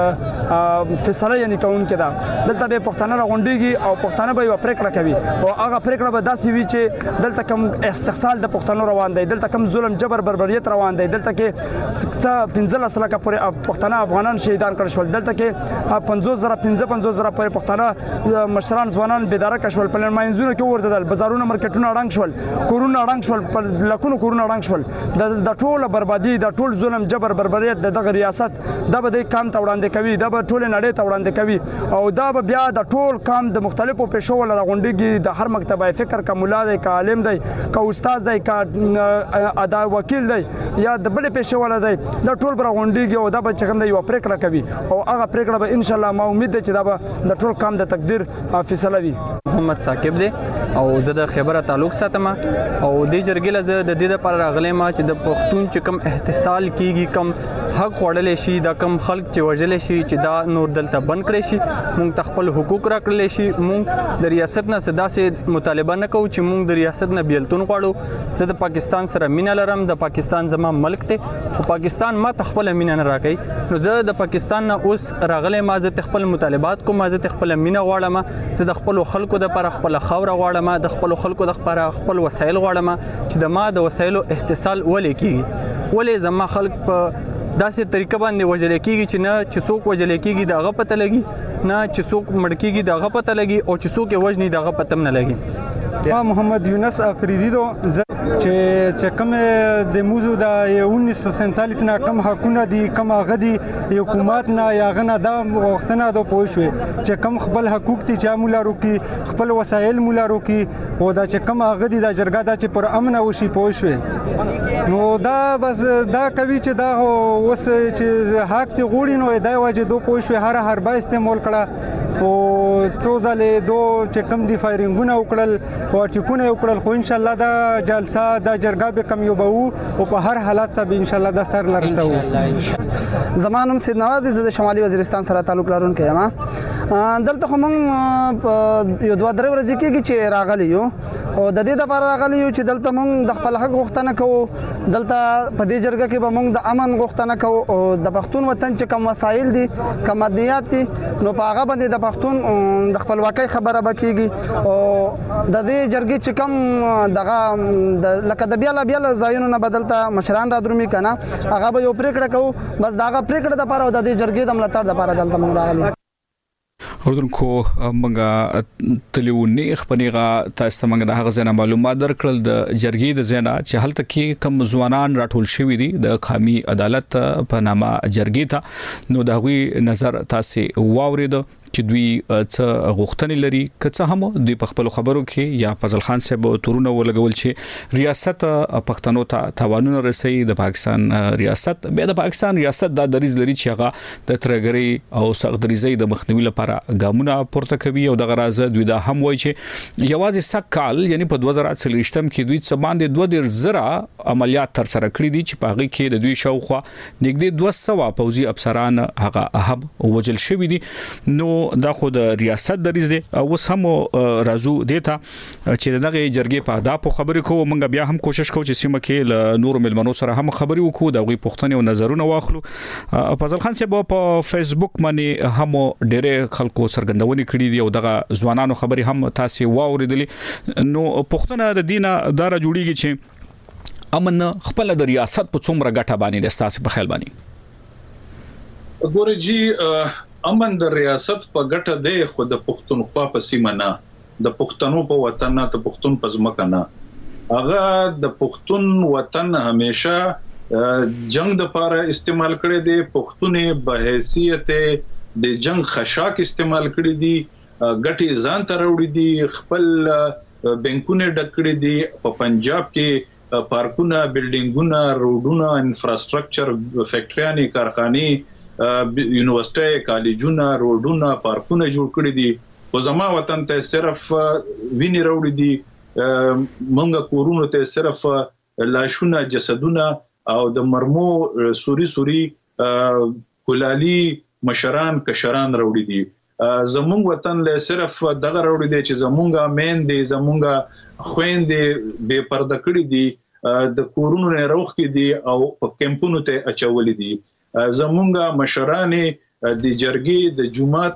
O: فیصله یعنی کون کې ده دلته به پښتانه راغونډيږي او پښتانه به پریکړه کوي او هغه پریکړه به داسې وي چې دلته کوم استحصال د پښتنو روان دی دلته کوم ظلم جبر بربریت روان دی دلته کې 15 لکه پورې پښتانه افغانان شهیدان کړل شول دلته کې 50,000 پورې پښتانه مشران ځوانان بیدار کشول په لمنځونو کې ورزدل بازارونه مارکیټونه اړنګ شول کورونه اړنګ شول په لکونو کورونه اړنګ شول د ټوله بربادي د ټول ظلم جبر بربریت دغه ریاست دا به کام ته وړاندې کوي دا به ټول نړۍ ته وړاندې کوي او دا به بیا د ټول کام د مختلفو پېښو ول راغونډيږي د هر مکتبه فکر کا مولا دی کا عالم دی کا استاد دی کا ادا وکیل دی یا د بل پېښو ول دی دا ټول راغونډيږي او دا به څنګه یو پریکړه کوي او هغه پریکړه به ان شاء الله ما امید ده چې دا به د ټول کام د تقدیر فیصله وي
P: محمد ثاقب دی او زه د خیبر تعلق ساتم او د جرګې له د دې لپاره راغلی ما چې د پښتون چې کم احتسال کیږي کم حق وړل شي دا کم خلک چې وژل شي چې دا نور دلته بند کړي شي مونږ خپل حقوق راکړل شي مونږ د ریاست نه صدا سه مطالبه نه کوو چې مونږ د ریاست نه بیلتون غواړو زه د پاکستان سره مینه لرم د پاکستان زما ملک ته خو پاکستان ما خپل مینه نه راکړي نو زه د پاکستان نه اوس راغلی ما زه خپل مطالبات کوم زه خپل مینه غواړم زه د خپل خلکو د پر خپل خاور غواړم د خپل خلکو د پر خپل وسایل غواړم چې د ما د وسایلو احتسال ولې کیږي ولې زما خلک په داسې طریقه باندې وجل کیږي چې نه چې څوک وجل کیږي دغه پته لګي نه چې څوک مړ کیږي دغه پته لګي او چې څوک وجني دغه پته نه لګي
Q: محمد یونس افریدی دو چې کوم د موضوع د 1947 نه کم حقونه دي کم غدي حکومت نه یا غنه د وختونه د پوښوي چې کم خپل حقوق دي چې مولارو کې خپل وسایل مولارو کې او دا چې کم غدي د جرګه د چې پر امن او شي پوښوي نو دا بس دا کوي چې دا وس چې حق ته غوړي نو دا وجه دو پوښوي هر با استعمال کړه او څو ځله دو چې کم دي فایرینګونه وکړل او ټیکونه وکړل خو ان شاء الله دا جلسه د جرګه به کم یو بو او په هر حالت سره ان شاء الله دا سر لرسو
R: زمانم سید نواز د شمالي وزیرستان سره تعلق لرونکي یم دلته خو موږ یو دوه درې ورځې کېږي چې راغلی یو او د دې لپاره راغلی یو چې دلته موږ د خپل حق غوښتنه کوو دلته په دې جرګه کې به موږ د امن غوښتنه کوو او د پښتون وطن چې کوم وسایل دي کوم مادیات دي نو په هغه باندې د پښتون د خپلواکۍ خبره بکیږي او د دې جرګې چې کوم دغه لکه د بیا ځایونو نه بدلته مشران را درومي کنه هغه به یو پریکړه کوو بس داغه پریکړه د لپاره د دې جرګې د ملاتړ لپاره دلته موږ راغلي
F: اوردونکو منګه تلیونی خپنیغه تاسو منګه د هغه ځنه معلومات درکړل د جرګې د ځنه چې هلته کې کم ځوانان راټول شوی دي د قومي عدالت په نامه جرګې ته نو د هغوی نظر تاسو واورید چې دوی څه غوښتنې لري که هم دوی په خپل خبرو کې یا فضل خان صاحب تورونه ولګول چې ریاست پښتنو ته توانونه رسي د پاکستان ریاست به د پاکستان ریاست د دریز لري چې هغه د ترګری او سغدریزي د مخنیوي لپاره ګامونه پورته کوي او د غراز دوی دا هم وایي چې یوازې سکال یعنی په 2023م کې دوی څه باندې 2000 عملیات تر سره کړی دي چې په هغه کې د دوی شاوخوا نږدې 200 پوځي افسران هغه اهم وجل شوی دي نو دا خو د ریاست دریز دی او سم رازو دیتا چې دغه جرګې په اهداف خبرې کوو موږ بیا هم کوشش کوو چې سیمه کې له نور ملمنو سره هم خبرې وکړو د غوي پښتنې او نظرونه واخلو فضل خان صاحب په فیسبوک باندې هم ډېر خلکو سرګندونې کړې دي او دغه ځوانانو خبرې هم تاسو واوریدلې نو پښتنه د دینه دارا جوړیږي چې امن خپل د ریاست په څومره ګټه باندې د تاسو په خیال باندې
K: ګورجی امن د ریاست په ګټه دی خو د پښتونخوا په سیمه نه د پښتنو په وطن نه د پښتون په ځمکه نه هغه د پښتون وطن همیشه جنگ د لپاره استعمال کړي دي پښتونې به حیثیت د جنگ خشاک استعمال کړي دي ګټي ځان ته وروړي دي خپل بانکونه ډکړي دي په پنجاب کې پارکونه بلډینګونه روډونه انفراستراکچر فیکټریانې کارخانې یونیورسيټي کالجونه روډونه پارکونه جوړ کړی دي او زما وطن ته صرف ویني راوړي دي مونږه کورونو ته صرف لاشونه جسدونه او د مرمو سوري کولالي مشران کشران راوړي دي زمونږ وطن له صرف دغه راوړي دي چې زمونږه مین دي زمونږه خويندې بے پرده کړی دي د کورونو نه روخ کې دي او په کمپونو ته اچولې دي زمونږه مشرانې د جرګې د جماعت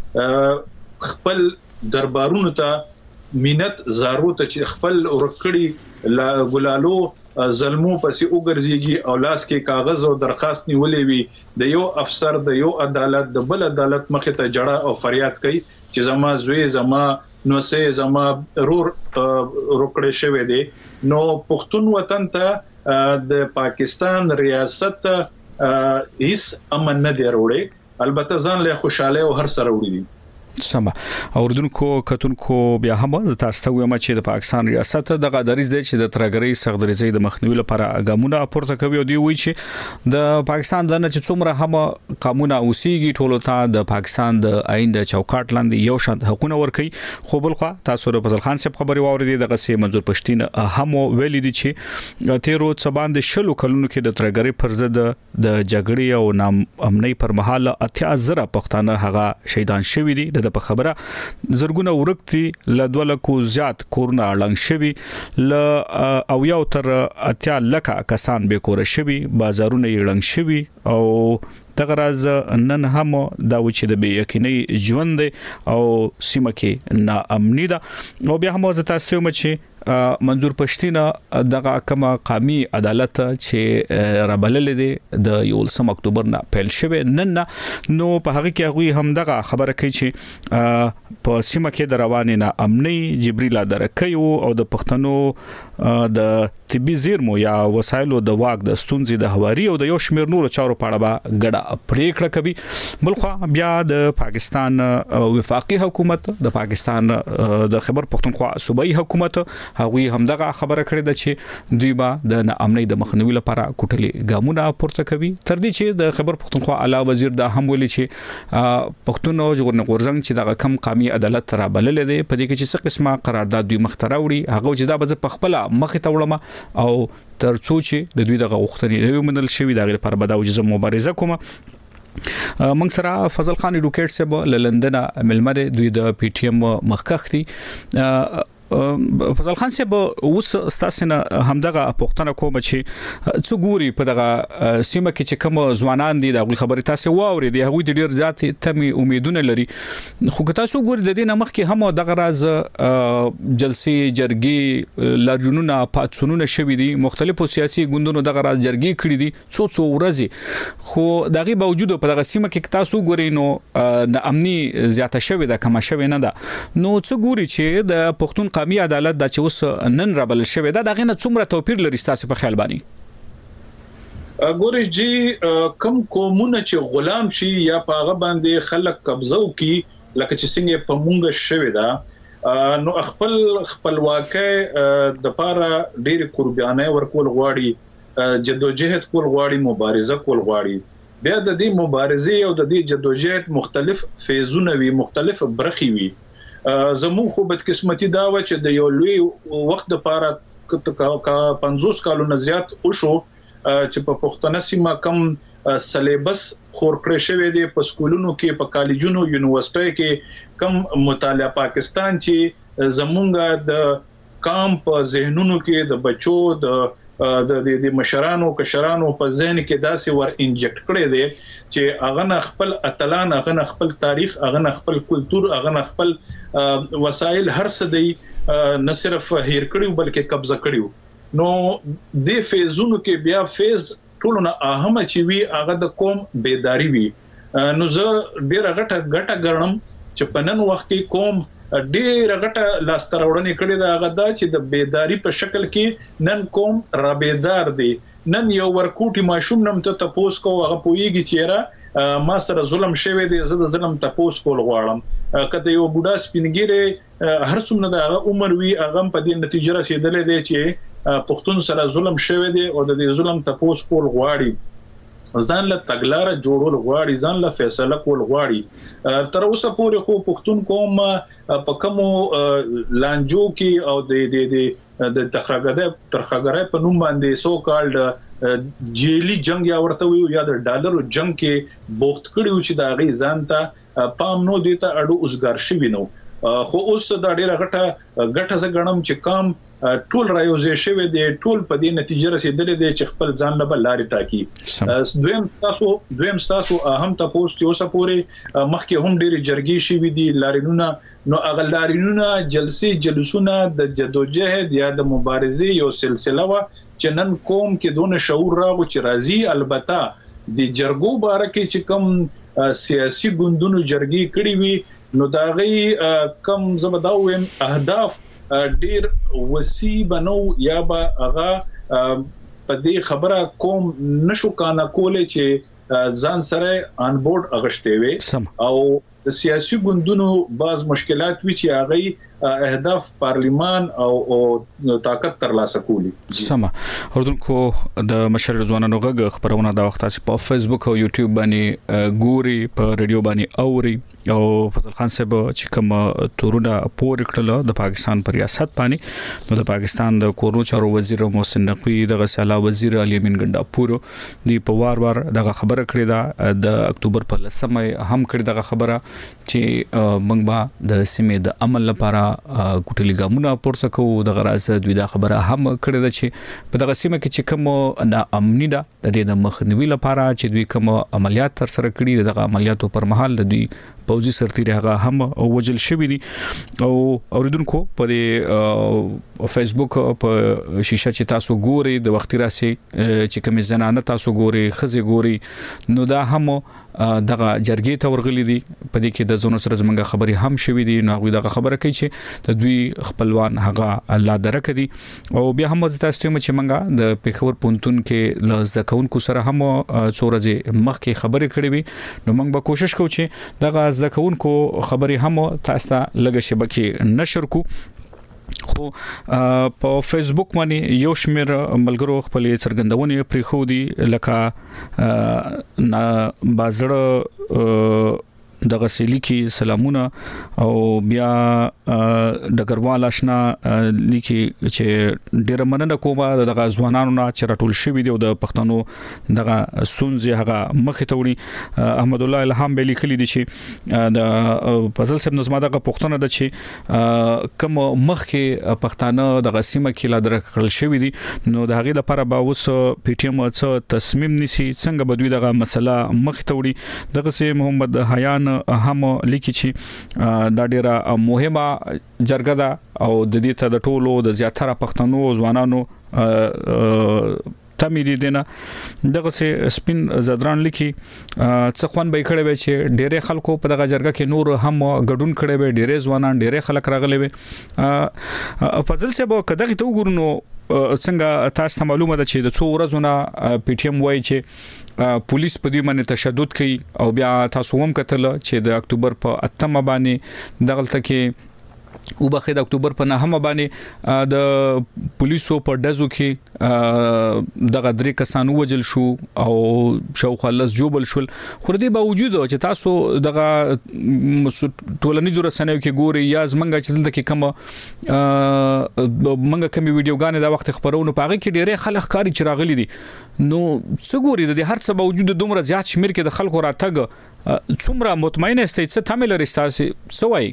K: نه خپل دربارونو ته مينت زارو ته چې خپل ورکړي لا ګلالو ظلمو پسې وګرځيږي او لاس کې کاغذ او درخواست نیولې وي د یو افسر د یو عدالت د بل عدالت مخه ته جړه او فریاد کوي چې زما زوی زما نو سه زما رور روکړې شوی دی نو پښتون وطن ته د پاکستان ریاست هیڅ امن نه دی وروړي البته ځان له خوشاله او هر سره وړي
F: سم اوردونکو کتونکو بیا هم تاسو ته وایم چې د پاکستان ریاست دغه دریز دی چې د ترګری سغدریزي د مخنیوي لپاره ګامونه پورته کوي او دی وایي چې د پاکستان د نه چې څومره هم قانون اوسېږي ټولو ته د پاکستان د آئین د چوکاټ لاندې یو شان حقوقونه ورکړي خو بل خو تاسو د فضل خان صاحب خبري واوریدي دغه سي منظور پښتين هم ویلي دي چې تیرو څبان د شلو کلونو کې د ترګری پر ضد د جګړې او نام امنۍ پر مهال 80,000 پښتانه هغه شهیدان شوي دي د په خبره زرګونه ورکتي ل 2 لکو زیات کورونه اړنګ شوي ل او یو تر 80 لکه کسان به کور شوي بازارونه اړنګ شوي او تغراز نن هم دا و چې د بې یقیني ژوند او سیمه کې ناامني ده او بیا هم زه تاسو ته چې منظور پښتين دغه کوم قومي عدالت چې رابلل دي د 11 اکتوبر نه پیل شوه نن نو په هغه کې هغه هم دغه خبره کوي چې په سیمه کې د روانې نه امني جبريل درکې او د پښتنو د طبي زیرمو یا وسایلو د واګ د ستونزې د هواري او د یو شمیر نور چارو په اړه به ګډه پریکړه کوي. بلخو بیا د پاکستان وفاقي حکومت د پاکستان د خیبر پختونخوا صوبایي حکومت هغه هم دغه خبره کړې ده چې دوی به د امني د مخنیوي لپاره کوټلي ګامونه پورته کوي. تر دې چې د خیبر پختونخوا اعلی وزیر دا هم ویلي چې پښتون او غورځنګ چې دغه کم قومي عدالت را بلل دي په دې کې چې څه قسمه قرارداد دوی مختره وړي هغه چې دا به په خپل مخې ته وړم او ترڅو چې د دوی دغه غوښتنې نوې منل شوی دا غیر لپاره به دا وجه مبارزه کوم. موږ سره فضل خان ایډوکیټ صاحب لندن ملمره دوی د پی ټی ایم مخکخ دي. فضل خان صاحب اوس ستاسو نه همدغه پښتنه کوم چې څو ګوري په دغه سیمه کې چې کوم ځوانان دي د خبرې تاسو واوري دي هغه د ډیر ذات تمي امیدونه لري خو که تاسو ګوري د دې نمخ کې هم دغه راز جلسې جرګې لارجونونه پاتسونونه شوي دي مختلفو سیاسي ګوندونو دغه راز جرګې کړې دي څو ورځې خو دغه باوجود په دغه سیمه کې تاسو ګوري نو د امني زیاته شوي ده کما شوي نه ده نو څو ګوري چې د پښتون قومي عدالت د چوس نن رابل شوی دا دغه نه څومره توپیر لري تاسو په خیال باندې
K: ګوري جی کم قومونه چې غلام شي یا پاغه باندې خلک قبضه وکي لکه چې څنګه په مونږ شوی دا نو خپلواکي د پاره ډېر قربانای ورکول غواړي جدوجہد کول غواړي مبارزه کول غواړي بیا د دې مبارزه او د دې جدوجہد مختلف فیزونه وي مختلف برخي وي زمون خو بدقسمتي دا و چې د یو لوی وخت لپاره 50 کالونو زیات وشو چې په پښتنه سیمه کم سلیبس خور کړی شوی دی په سکولونو کې په کالجونو یونیورسيټي کې کم مطالعه پاکستان چې زمونږ د کام په ذهنونو کې د بچو د مشرانو کشرانو په ذهن کې داسې ور انجکټ کړی دی چې هغه خپل اتلان هغه خپل تاریخ هغه خپل کلچر هغه خپل وسایل هر څه دی نه صرف هیر کړیو بلکې قبضه کړیو نو د فیزونو کې بیا فیز ټولونه اهمه چې وی هغه د قوم بیداری وی نو زه ډیره غټه ګرنم چې په نن وخت کې قوم ډیره غټه لاستراوړنې کړې ده هغه دا چې د بیداری په شکل کې نن قوم را بیدار دي نن یو ورکوټي ماشوم نم ته تاسو کو هغه پویږي چې ما سره ظلم شوی دی زه د ظلم تاسو کول غواړم کله یو بوډا سپینګیره هر څومره د عمر وی هغه په دې نتیجه رسیدلې دی چې پښتون سره ظلم شوی دی او د دې ظلم تاسو کول غواړي ځان له تګلارې جوړول غواړي ځان له فیصله کول غواړي تر اوسه پورې خو پښتون قوم په کومو لانجو کې او د ترخګرای په نوم باندې سو کالډ جیلی جنگ یا ورته ویو یا د ډالرو جنگ کې بوخت کړیو چې دا غي ځان ته پام نو دیتا اډو اوسګار شوی نو خو اوس دا ډیره غټه زګړم چې کام ټول رايوځي شوی دی ټول په دې نتیجه رسیدلې دی چې خپل ځان له لارې ټاکي دویم تاسو هم تاسو ته اوسه پورې مخکې هم ډیره جرګې شوی دي لارینونه نو هغه لارینونه جلسونه د جدوجہد یا د مبارزې یو سلسله و چې نن قوم کې دونه شعور راغو چې راځي البته د جرګو باره کې چې کم سیاسي ګوندونو جرګې کړي وي نو دا غي کم زبداویم اهداف ډیر وسیع بنو یا به هغه په دې خبره کوم نشو کانا کولې چې ځان سره ان بورډ اغشته وي او د سیاسي ګوندونو بعض مشکلات وی چې هغه اهداف پارلیمان او طاقت ترلاسه کولی
F: سم اردوونکو د مشر ځوانانو غږ خبرونه دا وخت چې په فیسبوک او یوټیوب باندې ګوري په ریډیو باندې اوري او فضل خان صاحب چې کوم تورونه پور کړل د پاکستان پر ریاست باندې نو د پاکستان د کورونو چارو وزیر محسن نقوی د غساله وزیر علي امین ګنڈاپور دی په وار دغه خبره کړې ده د اکتوبر په 10 هم کړې دغه خبره چې موږ به د سیمې د عمل لپاره ګټلي ګامونه پورته کوو د غراز دوی دا خبره هم کړې ده چې په دغه سیمه کې چې کوم نا امني ده د دې د مخنیوي لپاره چې دوی کوم عملیات تر سره کړي دغه عملیاتو پر مهال د دوی پوځي سرتیري هغه هم وجل شوی دي او اوریدونکو په فیسبوک په شیشه چې تاسو ګوري د وخت راسي چې کوم زنانه تاسو ګوري خزي ګوري نو دا هم دغه جرګې ته ورغلي دي په دې کې د زونو سره زمونږ خبري هم شوې دي نو هغه دغه خبره کوي چې د دوی خپلوان هغه الله درک دي او بیا هم تاسو ته چې مونږه د پیښور پونتون کې لزدکونکو سره هم څورځي مخکې خبرې کړې وي نو موږ به کوشش کوو چې دغه زدکونکو خبرې هم تاسو ته لږه شبکې نشر کو خو په فیسبوک باندې یو شمیر ملګرو خپل څرګندونې پرې خو دي لکه بازړه د غسیلی کې سلامونه او بیا ډګروال آشنا لیکي چې ډېر مننه کوم د غزوانانو نه چې راټول شوی دی او د پښتنو دغه سونځي هغه مخې ته وړي احمد الله الهام به لیکلي دي چې د فضل صاحب نظم دغه پښتنه د چې کوم مخکې پښتانه د غسیمه کې لا درکړل شوی دي نو د هغه لپاره به اوس پی ټی ایم څه تصمیم نیسي څنګه به دوی دغه مسله مخې ته وړي دغه سي محمد حیان هم لیکي چې دا ډیره مهمه جرګه ده او د دې ته د ټولو د زیاتره پښتنو ځوانانو تمیری دینه دغه سي سپین زدران لیکي څخوان به کړي وي چې ډېرې خلکو په دغه جرګه کې نور هم ګډون کړي وي ډېرې ځوانان ډېرې خلک راغلي وي فضل صاحب کداغه ته وګورنو څنګه تاسو ته معلومه ده چې د څو ورځې نه پی ټی ایم وایي چې پولیس په دې باندې تشدد کوي او بیا تاسو هم کتل چې د اکتوبر په 8 باندې دغلت کې او بخې د اکتوبر په 9 باندې د پولیسو په ډزو کې دغه درې کسان وجل شو او شاوخوا لس جوبل شول خو دې باوجود چې تاسو دغه ټولنیزو رسنیو کې ګوري یا زمنګ چې دلته کې کوم منګه کوم ویډیوګانې دا وخت خبرونه پاغه کې ډېرې خلک کاری چې راغلي دي نو څه ګوري د هر څه باوجود دومره زیات شمیر کې د خلکو راتګ څومره مطمئن استئ څه تعامل رستاسي سوای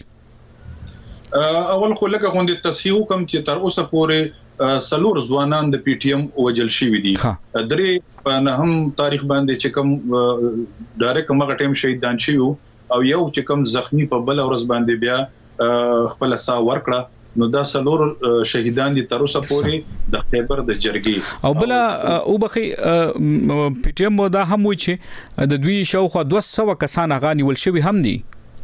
K: اول خو لکه غونډه تصحیح کوم چې تر اوسه پورې سلور ځوانان د پی ټی ایم وجل شي دي درې په نهم تاریخ باندې چې کوم ډایرک مغه ټیم شهیدان شي او یو چې کوم زخمی په بل ورځ باندې بیا خپل سا ورکړه نو دا سلور شهیدان دي تر اوسه پورې د خیبر د جرګي
F: او بل او بخي پی ټی ایم دا هم وي چې د دوی شاوخوا 200 کسان غاني ول شوی هم دي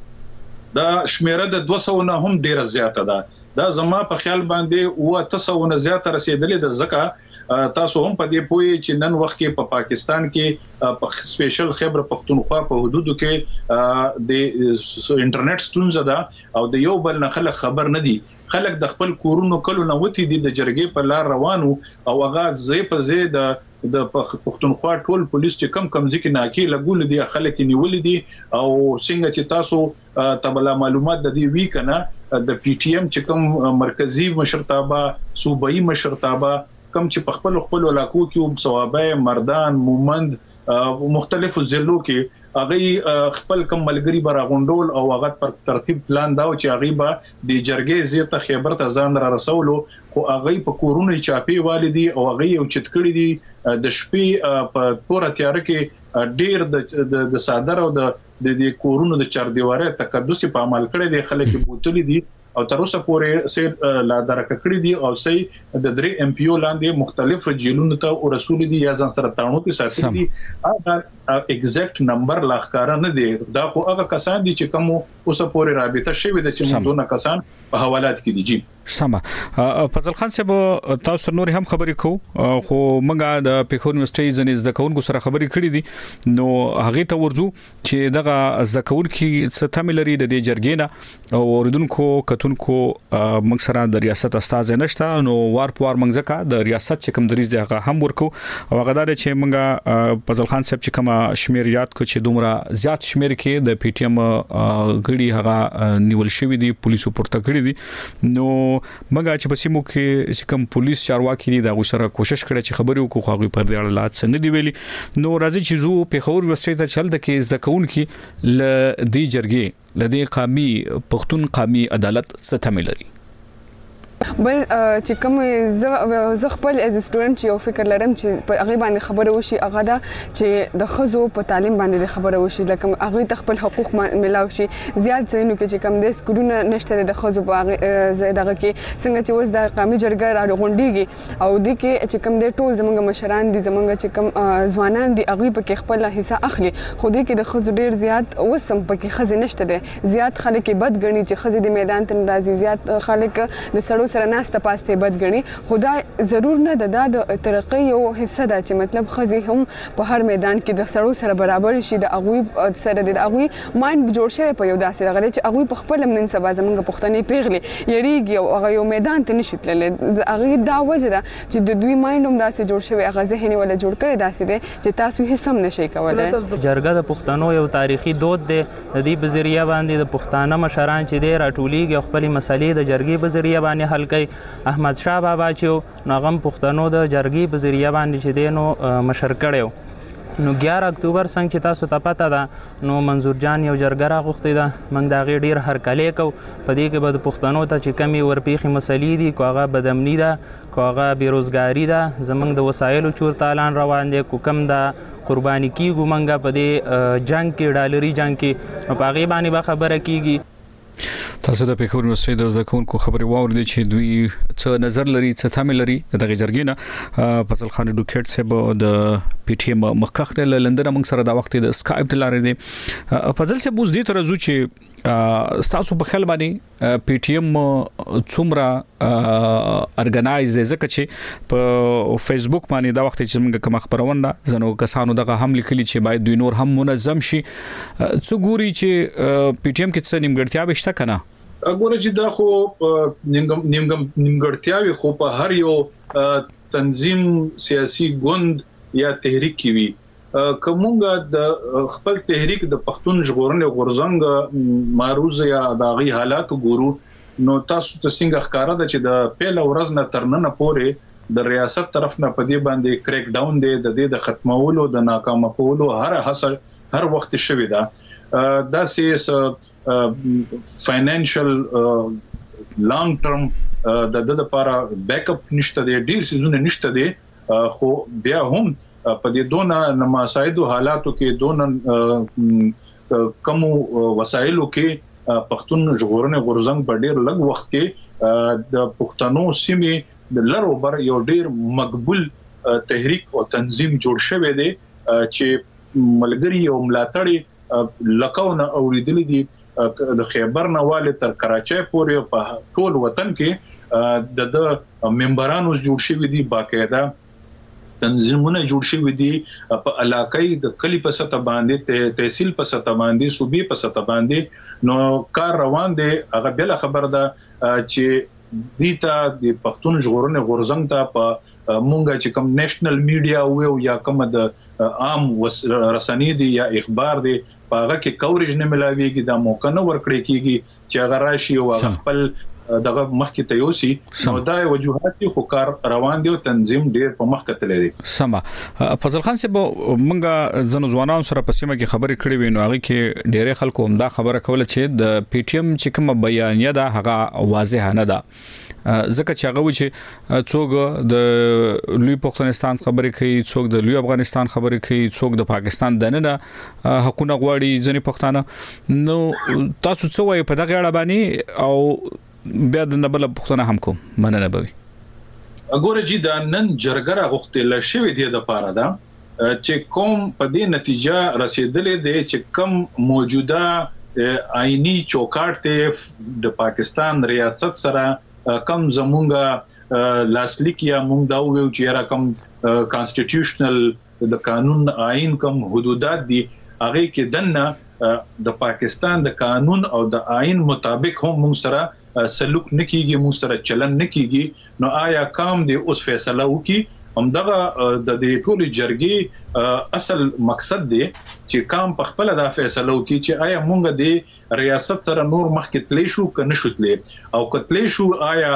K: دا شمیره د 200 نه هم ډیره زیاته ده دا زما په خیال باندې او 300 نه زیاته رسیدلې د زکه تاسو هم په دې پوي چې نن وخت کې په پاکستان کې په سپیشل خیبر پختونخوا په حدودو کې د انټرنیټ ستونزه ده او د یو بل نه خلک خبر نه دي خلک د خپل کورونو کلو نه وتی دي د جرګې په لار روانو او هغه زی په زی د پختونخوا ټول پولیس چې کم ځکه ناکي لګول دي خلک نیول دي او څنګه چې تاسو تبلا معلومات د دې وی کنه د پی ټی ایم چې کوم مرکزی مشرتابه صوبایي مشرتابه کم چې خپل علاقو کې ثوابه مردان مومند مختلفو ضلعو کې هغه خپل کم ملګری براغونډول او هغه پر ترتیب پلان دا چې هغه به د جرګې زیاته خبر ته ځان را رسولو خو هغه په کورونو چاپی والدي او هغه یو چتکړی دي د شپې په تور تیار کې ډیر د صادر او د کورونو د چار دیواره تقدس په عمل کړي دي خلک بوتلې دي او تر اوسه پورې سیر لا درک کړی دي او سي د درې ام پی او لاندې مختلف جیلونو ته او رسول دي یا ځان سره تاونو کې ساتي دي هغه ایگزیکټ نمبر لاخکار نه دي دا خو هغه کسان دي چې کوم اوسه پورې رابطه شوی د چې موږ دونه کسان په حوالات کې دي جی
F: سم فضل خان صاحب تاسو نور هم خبرې کو خو موږ د پیښور یونیورسيټي ځنې زکونکو سره خبرې کړې دي نو هغه ته ورځو چې دغه زکونکو څه تمل لري د جرګې نه او اوریدونکو کتونکو موږ سره د ریاست استاد نشته نو وار په وار موږ ځکه د ریاست چې کوم دریز دی هغه هم ورکو او هغه دا چې موږ فضل خان صاحب چې کوم شمیر یاد کو چې دومره زیات شمیر کې د پی ټی ایم غړي هغه نیول شوی دي پولیسو پورته کړی دي نو مګه چې په سیمو کې کوم پولیس چارواکي دي دا غوسره کوشش کړي چې خبرې وکړي خو په دې اړه لات څنګه دی ویلي نو راځي چې زو په خور وسته ته چل د کې زده کون کې ل دې جرګې ل دې قامي پښتون قامي عدالت څه تمل لري
S: بل چې کوم زه خپل از سټوډنټ یو فکر لرم چې په هغه باندې خبره وشي هغه دا چې د خزو په تعلیم باندې خبره وشي لکه هغه خپل حقوق ملاو شي زیات ځینو کې چې کوم د سکولونو نشته د خزو په هغه زیاده کې څنګه چې وس د قومي جرګه راغونډيږي او د کې چې کوم د ټول زمونږ مشران دي زمونږ چې کوم ځوانان دي هغه په خپل حصہ اخلي خو د کې د خزو ډیر زیات وسم په کې خزه نشته دي زیات خلک بد غني چې خزه د میدان ته راځي زیات خلک د سړو سره ناسته پاسته بد غني خدا ضرور نه د ترقی یو حصہ ده چې مطلب خزي هم په هر میدان کې د سړو سره برابر شي د اغوی سره د اغوی مایند جوړ شوی په یو داسې غلې چې اغوی په خپل نن سبا زمونږ پښتنې پیغلي یریږي او هغه یو میدان ته نشي تللی هغه دا وجه ده چې د دوی مایند هم داسې جوړ شوی هغه ذهني ولا جوړ کړي داسې ده چې تاسو هیڅ هم نشئ کولای
T: جرګه د پښتنو یو تاریخي دود دی د دې په ذریعہ باندې د پښتانه مشران چې دی راټولیږي خپل مسلې د جرګې په ذریعہ باندې حل کوي احمد شاه بابا چې نغم پښتنو د جرګې په ذریعہ باندې چې دی نو مشر کړو نو 11 اکتوبر څنګه چې تاسو ته پته ده نو منظور جان یو جرګه راغوښتې ده موږ دا غي ډیر هرکلې کو په دې کې به د پښتنو ته چې کمی ورپیخي مسلې دي کوغه بدامنی ده کوغه بیروزګاری ده زمنګ د وسایلو چور تالان روان دي کوم د قرباني کیږو منګه په دې جنگ کې ډالري جنگ کې په هغه باندې به خبره کیږي
F: تاسو د پېښور یونیورسيټي د زده کوونکو خبري واوریدي چې دوی څه نظر لري څه تامل لري دغه جرګې نه فضل خان ډوکټ صاحب د پی ټی ایم مخکخ د لندن موږ سره د وخت د سکایپ تلاري دي فضل صاحب اوس دې تر زو چې تاسو په خل باندې پی ټی ایم څومره ارګنایز ځکه چې په فیسبوک باندې دا وخت چې موږ کوم خبرونه زنو کسانو دغه هم لیکلي چې باید دوی نور هم منظم شي څو ګوري چې پی ټی ایم کې څه نیمګړتیا بشته کنه
K: اګوره چې دا خو نیمګړتیاوي خو په هر یو تنظیم سیاسي ګوند یا تحریک کی وی کومګه د خپل تحریک د پښتون ژغورنې غورزنګ معروض یا داغي حالات ګورو نو تاسو ته څنګه ښکارا ده چې د پیل ورځ نه ترننه پورې د ریاست طرف نه پدې باندې کریک ډاون دی د دې د ختمولو د ناکام کولو هر وخت شوی دا داسې فاینانشل لانګ ټرم د لپاره بیک اپ نشته دی ډیر سيزونه نشته دی خو بیا هم په دې دونه نماسایدو حالاتو کې دونه کم وسایلو کې پښتون ژغورنې غورزنګ په ډیر لږ وخت کې د پښتنو سیمې د لرو بر یو ډیر مقبول تحریک او تنظیم جوړ شوی دی چې ملګری او ملاتړي لکونه اوریدل دي د خیبر نواله تر کراچۍ پورې په ټول وطن کې د ممبرانو جوړ شوی دي باقاعده تنظیمونه جوړ شوی دي په علاقې د کلی په سطح باندې تحصیل په سطح باندې صوبې په سطح باندې نو کار روان دي هغه بل خبر ده چې دیتا د پښتون ژغورنې غورزنګ ته په مونږه چې کوم نېشنل میډیا او یا کوم د عام رسنۍ دي یا اخبار دي پاغه کې کوریج نه ملاويږي دا موقع نه ورکړي کیږي چې هغه راشي او خپل دغه مخکې ته یوسي نو دا وجوهات خو کار روان دي او تنظیم ډیر په مخ کتلې دي
F: سما فضل خان صاحب مونږه زنو ځوانانو سره په سیمه کې خبرې کړې وینو هغه کې ډېرې خلکو هم دا خبره کوله چې د پی ټی ایم چې کوم بیانیه ده هغه واضح نه ده ځکه چې هغه و چې څوک د لوی پښتونستان خبرې کوي څوک د لوی افغانستان خبرې کوي څوک د پاکستان دننه حقونه غواړي ځنې پښتانه نو تاسو څه وایي په دغه اړه باندې او بیا د نبل پښتنه هم کوم مننه بوي
K: اګوره جی دا نن جرګه غوښتل شوې دی د پاره دا چې کوم په دې نتیجه رسیدلې دی چې کوم موجوده آئینی چوکاټ ته د پاکستان ریاست سره کم زمونږه لاسلیک یا مونږ دا ویو چې را کم کانسټیټیوشنل د قانون آئین کم حدودات دي هغه کې دنه د پاکستان د قانون او د آئین مطابق هم مونږ سره سلوک نکېږي مونږ سره چلن نکېږي نو آیا کام دی اوس فیصله وکي همدغه د دې ټولي جرګې اصل مقصد دی چې کام په خپل د فیصلو کې چې آیا مونږ د ریاست سره نور مخکې تللی شو کنه شو تللی او کتلی شو آیا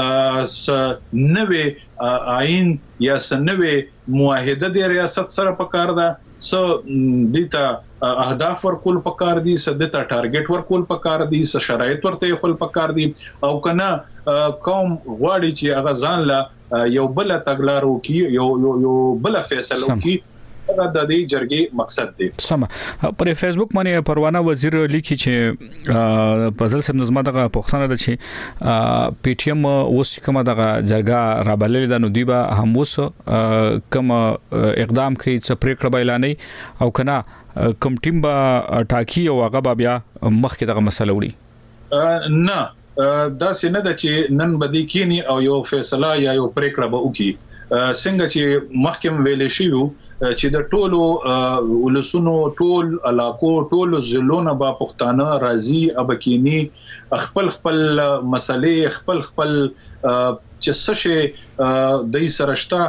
K: نوې آئین یا نوې معاهده د ریاست سره پکار ده دیتا اهداف ورکول پکار دي سدتا ټارګټ ورکول پکار دي شرایط ورته خپل پکار دي او کنه قوم غواړي چې هغه ځان لا یو بل تګلارو کې یو بل فیصله وکړي دا د دې جرګې مقصد دی.
F: سم پر فیسبوک باندې پروانه وزیر لیکي چې پزل سم نظم دغه پښتنه د چې پی ټی ایم اوس کومه دغه جرګه را بللې د نو دی به هم اوس کوم اقدام کوي چې پریکړه اعلانې او کنه کوم ټیم به ټاکی او هغه بیا مخکې دغه مسله وړي
K: نه دا سینه د چې نن بدی کینی او یو فیصله یا یو پریکړه به وکي څنګه چې محکم ویلې شي چې د ټولو ولسونو ټول علاقو ټول ضلعونو با پښتانه راضي ابکینی خپل مسلې خپل چې څه دای سرشتہ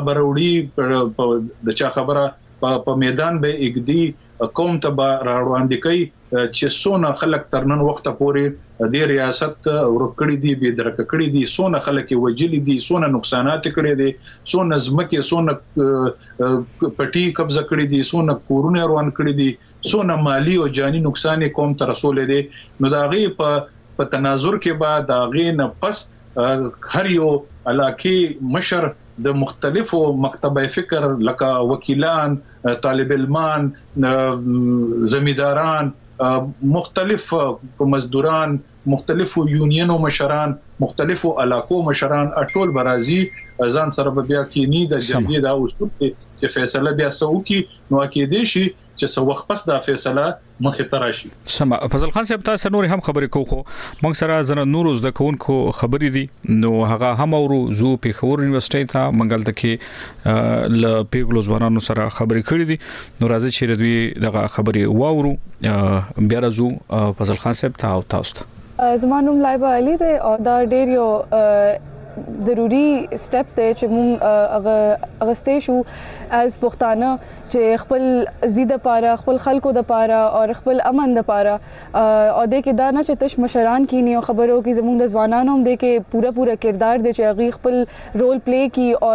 K: ابروړي د چا خبره په میدان به اګدي قوم ته راوړاندې کوي چې سونه خلک ترنن وخت پورې د ریاست ورکړې دي به درکړې دي سونه خلک وجلي دي سونه نقصانات کړې دي سونه زمکه سونه پټي قبضه کړې دي سونه کورونه روان کړې دي سونه مالی او جاني نقصان قوم ته رسول دي نو دا غي په تناظر کې بعد دا غي نه پس هر یو علاقه مشر د مختلفو مکتبه فکر لکه وکیلان طالب علمان زمینداران مختلف مزدوران مختلفو یونینو مشران مختلفو علاقو مشران ټول برازي ځان سره بیا کې نه د جرګې دا اصول چې فیصله بیا سوکي نو کې دي شي چې څو وخت پس دا فیصله مخې ته راشي.
F: سم فضل خان صاحب تاسو نور هم خبرې کوو موږ سره زنه نور د کوونکو خبرې دي نو هغه هم اورو زو پیښور یونیورسيټي ته منګل تکي ل پیغلو ځوانانو سره خبرې کړې دي نو راځي چې دوی دغه خبرې واورو بیا راځو فضل خان صاحب تاسو
S: زمانوم لایبا علي دی او دا ډیر یو ضروری سټپ دی چې موږ اغستې شو از پښتانه چې خپل زید لپاره خپل خلکو لپاره او خپل امن لپاره او د کې دا نه چې تش مشران کې نه خبرو کې زموږ د ځوانانو هم د کې پورا کردار دی چې هغه خپل رول پلی کی او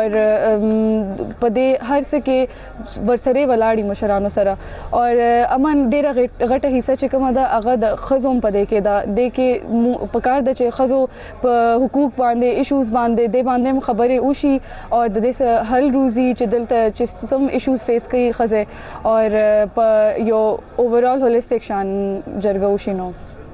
S: په دې هر څه کې ورسره ولاړی مشرانو سره او امن ډیره غټه حصہ چې کومه دا هغه د خزوم په دې کې دا د کې پکار د چې خزو په حقوق باندې ایشوز باندې د باندې خبرې وشي او د دې حل روزي چې دلته چې سم ایشوز فیس کوي خزه اور په یو اوورال هولیسټیک شان جرګه وشینو.